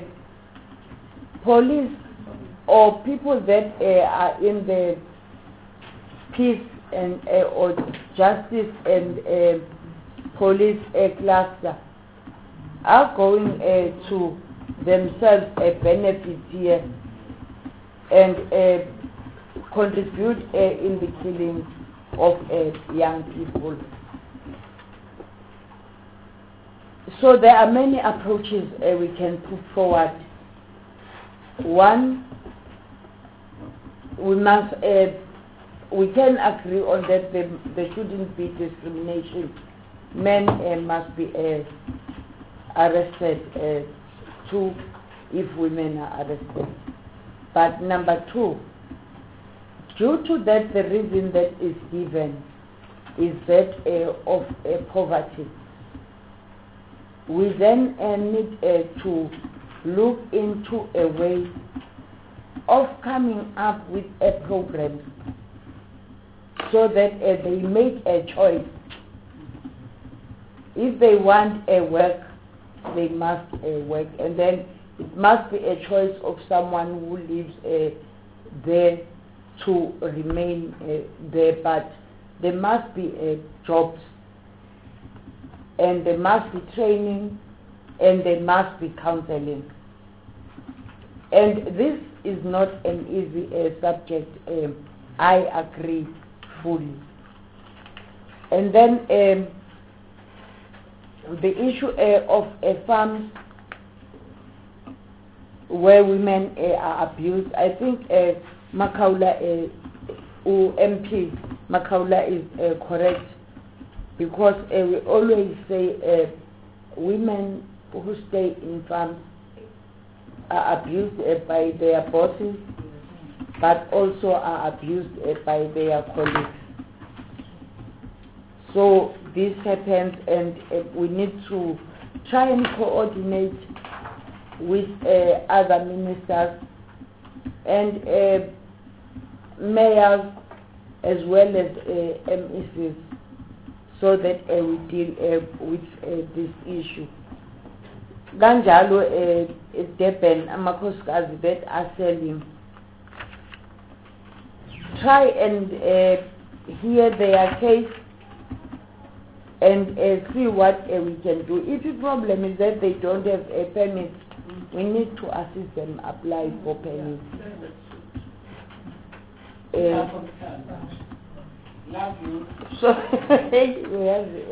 police or people that are in the peace and or justice and police cluster are going to themselves benefit here and contribute in the killing of young people. So there are many approaches we can put forward. One, we can agree on that there shouldn't be discrimination. Men must be arrested too if women are arrested. But number 2, due to that, the reason that is given is that of poverty. We then need to look into a way of coming up with a program so that they make a choice. If they want a work, they must work, and then it must be a choice of someone who lives there to remain there, but there must be jobs, and there must be training, and there must be counseling. And this is not an easy subject, I agree fully. And then the issue of farms where women are abused, I think Makaula, MP Makaula is correct, because we always say women who stay in farms are abused by their bosses, but also are abused by their colleagues. So this happens, and we need to try and coordinate with other ministers and mayors as well as MECs, so that we deal with this issue. Ganjalo Durban, amakhosikazi that are selling, try and hear their case and see what we can do. If the problem is that they don't have a permit, we need to assist them apply for permits. So we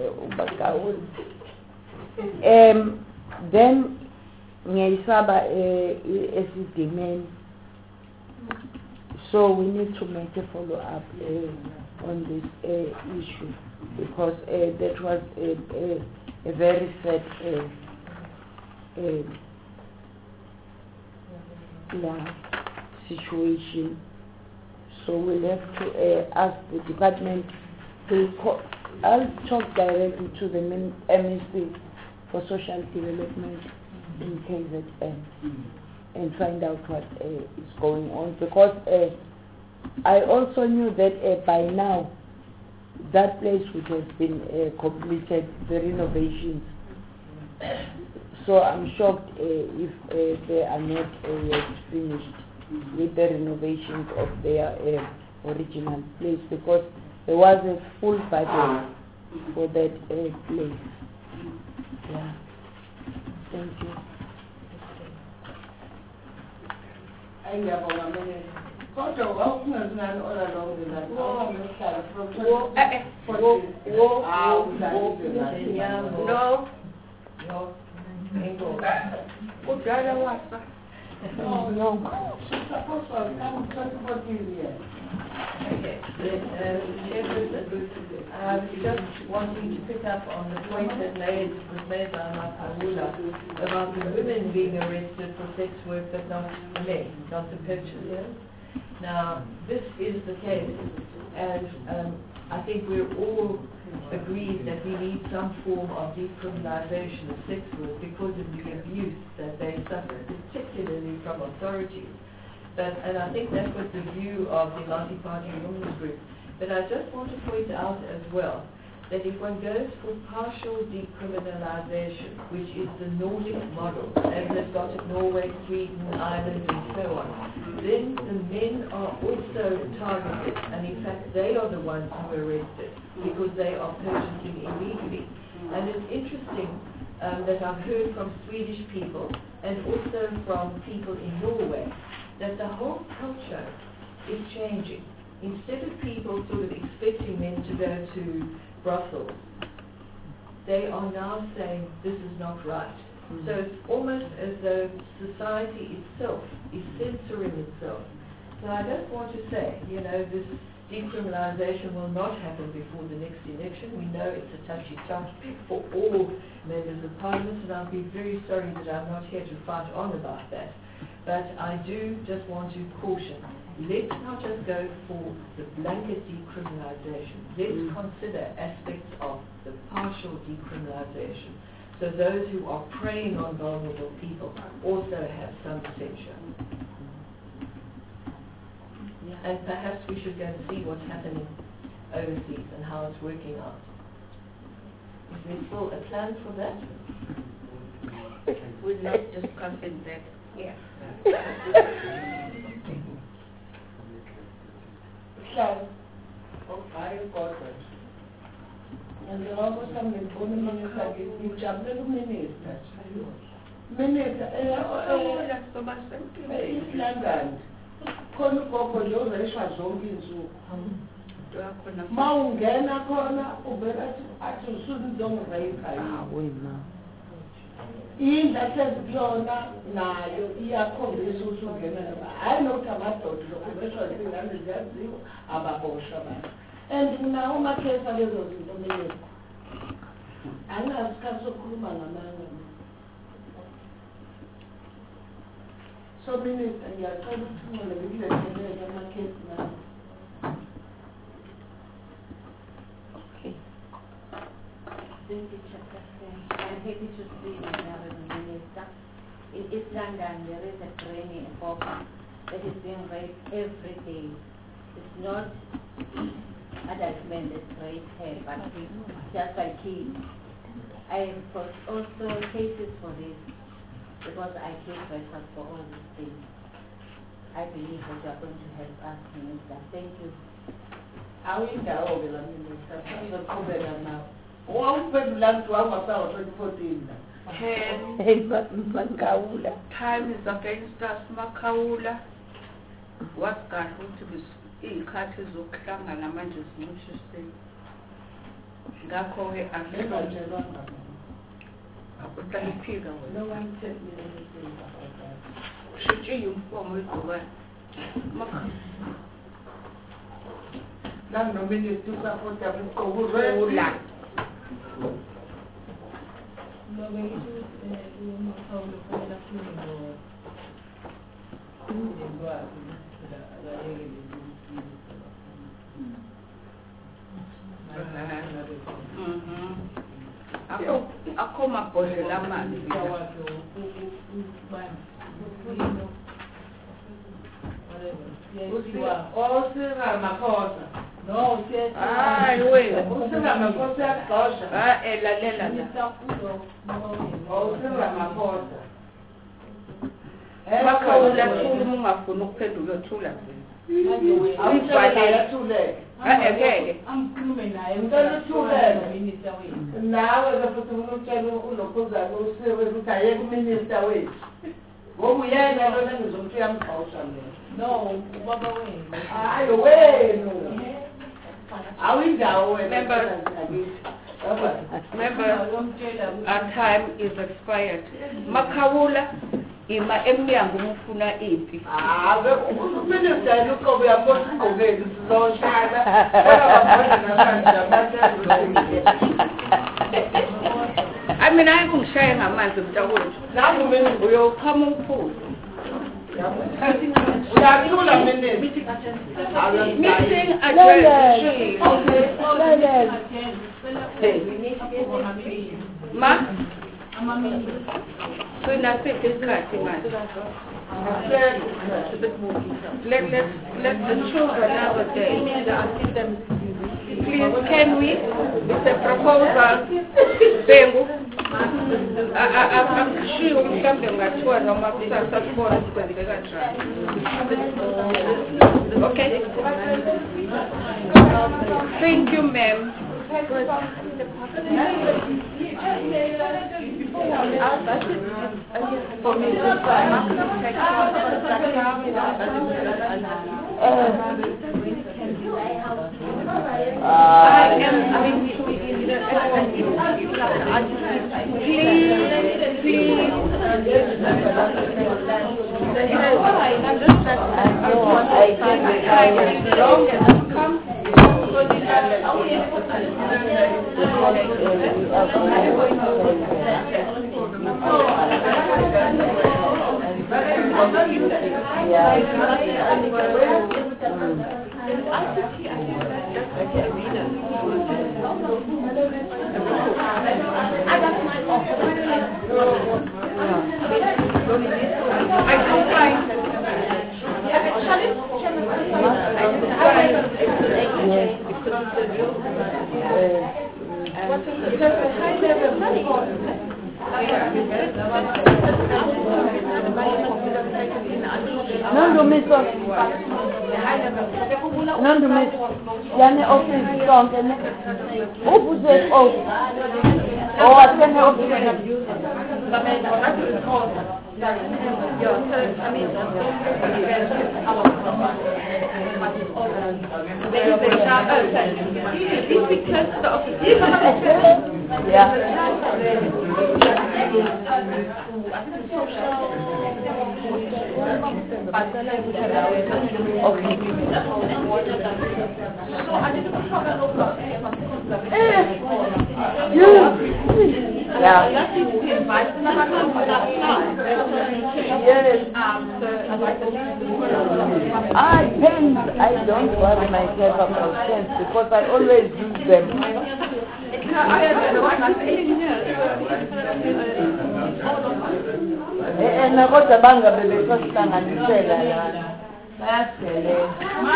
have then ngiyisaba esidimeni, so we need to make a follow-up on this issue, because that was a very sad situation. So we'll have to ask the department to I'll talk directly to the MSP for Social Development in KZN and find out what is going on, because I also knew that by now that place would have been completed, the renovations. So I'm shocked if they are not yet finished with the renovations of their original place, because there was a full budget for that place. Yeah. Thank you. No, no. She's supposed to have come 2014 years. Okay, I was just wanting to pick up on the point that was made by Makawula about the women being arrested for sex work but not the men, not the purchasers. Now, this is the case, and I think we're all agreed that we need some form of decriminalization of sex work because of the abuse that they suffer, particularly from authorities. And I think that was the view of the multi-party women's group. But I just want to point out as well that if one goes for partial decriminalization, which is the Nordic model, as they've got it Norway, Sweden, Ireland, and so on, then the men are also targeted, and in fact they are the ones who are arrested because they are purchasing illegally. And it's interesting that I've heard from Swedish people and also from people in Norway that the whole culture is changing. Instead of people sort of expecting men to go to brothels, they are now saying this is not right. So it's almost as though society itself is censoring itself. So I just want to say, this decriminalization will not happen before the next election. We know it's a touchy topic for all members of parliament, and I'll be very sorry that I'm not here to fight on about that. But I do just want to caution, let's not just go for the blanket decriminalization. Let's consider aspects of the partial decriminalization. So those who are preying on vulnerable people also have some censure. And perhaps we should go and see what's happening overseas and how it's working out. Is there still a plan for that? We're not discussing that here. I got it. And the Lord was coming to the minister, you jumped the minister. Minister, East London. Khona ugogo nje ozayishwa zonke insuku. Ma ungena khona ubeka athi usuzongirayipha wena. Indlu asezikuyona nayo iyakhombisa ukuthi ungena noma hayi nokuthi amadoda lokubeshwa zingane ziyaziwa ababoshwa abantu. And nawo amakhesi alezo zinto mina anginasikhathi sokukhuluma ngamanye. So Minister, ngiyacela ukuthi ngole ngilethele amakhesi nami. Okay. Thank you, Chairperson. I'm happy to see the Honourable Minister. In East London, there is a granny Boba that is being raped every day. It's not adult men that rape her, but just by kids. I have got also cases for this, because I take records for all these things. I believe that you are going to help us, Minister. Thank you. Awuyindawo ke la Minister, sizoqhubeka nawo. Owawuphendula mntu wangasawa 2014. Makawula. Time is against us, Makawula. Wakahle ukuthi iy'khathi zokuhlangana manje zincishisiwe. Ngakho-ke Bengatshelwanga. Utaliphika wena. No one said me anything about that. Ushintshe uniform uyigqokayo. Nangu noMinister usapota ukugqoka akho mabhodlela amanzi. No, Hayi wena. uSiramaphosa uyagxosha. Lalela la. uSiramaphosa. Makhawula thula uma ungafuni ukuphendula thula. Awuthuleke. Ngeke. Angikhulume naye. Ngicela uthuleke. Nawe ke futhi umtshela ulokhuzana uSiwe ukuthi ayeke uminister wethu. Ngoba uyena lo engizokuthi uyamxosha mina. No, ubaba wenu. Hayi wenu. Awindawo wena. Remember, our time is expired. Makhawula ima emnyango umufuna ipi. Ave uminister uqobo yabo sigqokeli sizoshaya. I mean, I can share ngamanzi mntakwethu. Nami mina Uyoqhama uphuzo. uyathula minister. Meeting adjourned. Ma? So nasiphi isikhathi manje? Let's choose another day. Please, can we? It's a proposal. Bengu. I'm sure mhlambe ngathiwa noma kusasa kubona sikwenzeka kanjani. Okay. Thank you, ma'am. Yani office sonke ne ubuze office atene office I don't worry myself about pens because I always use them. Kodwa bangabe besihlanganisela yana bayadelela.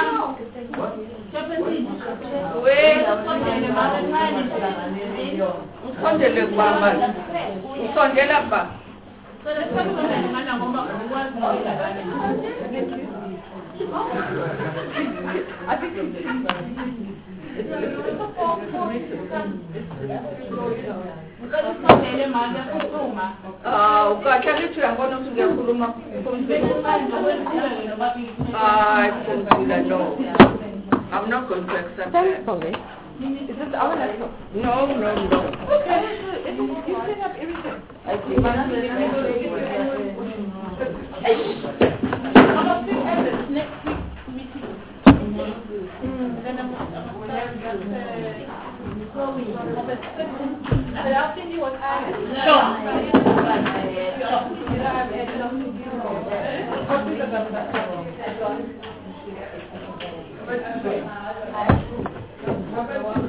Usondele kwamba usondela ba ukathakithi uyangona ukuthi ngiyakhuluma no. I'm not going to accept that. Is this our laptop? No. Okay, you set up everything. I demand Next week meeting. Then I'll send you what I Sure.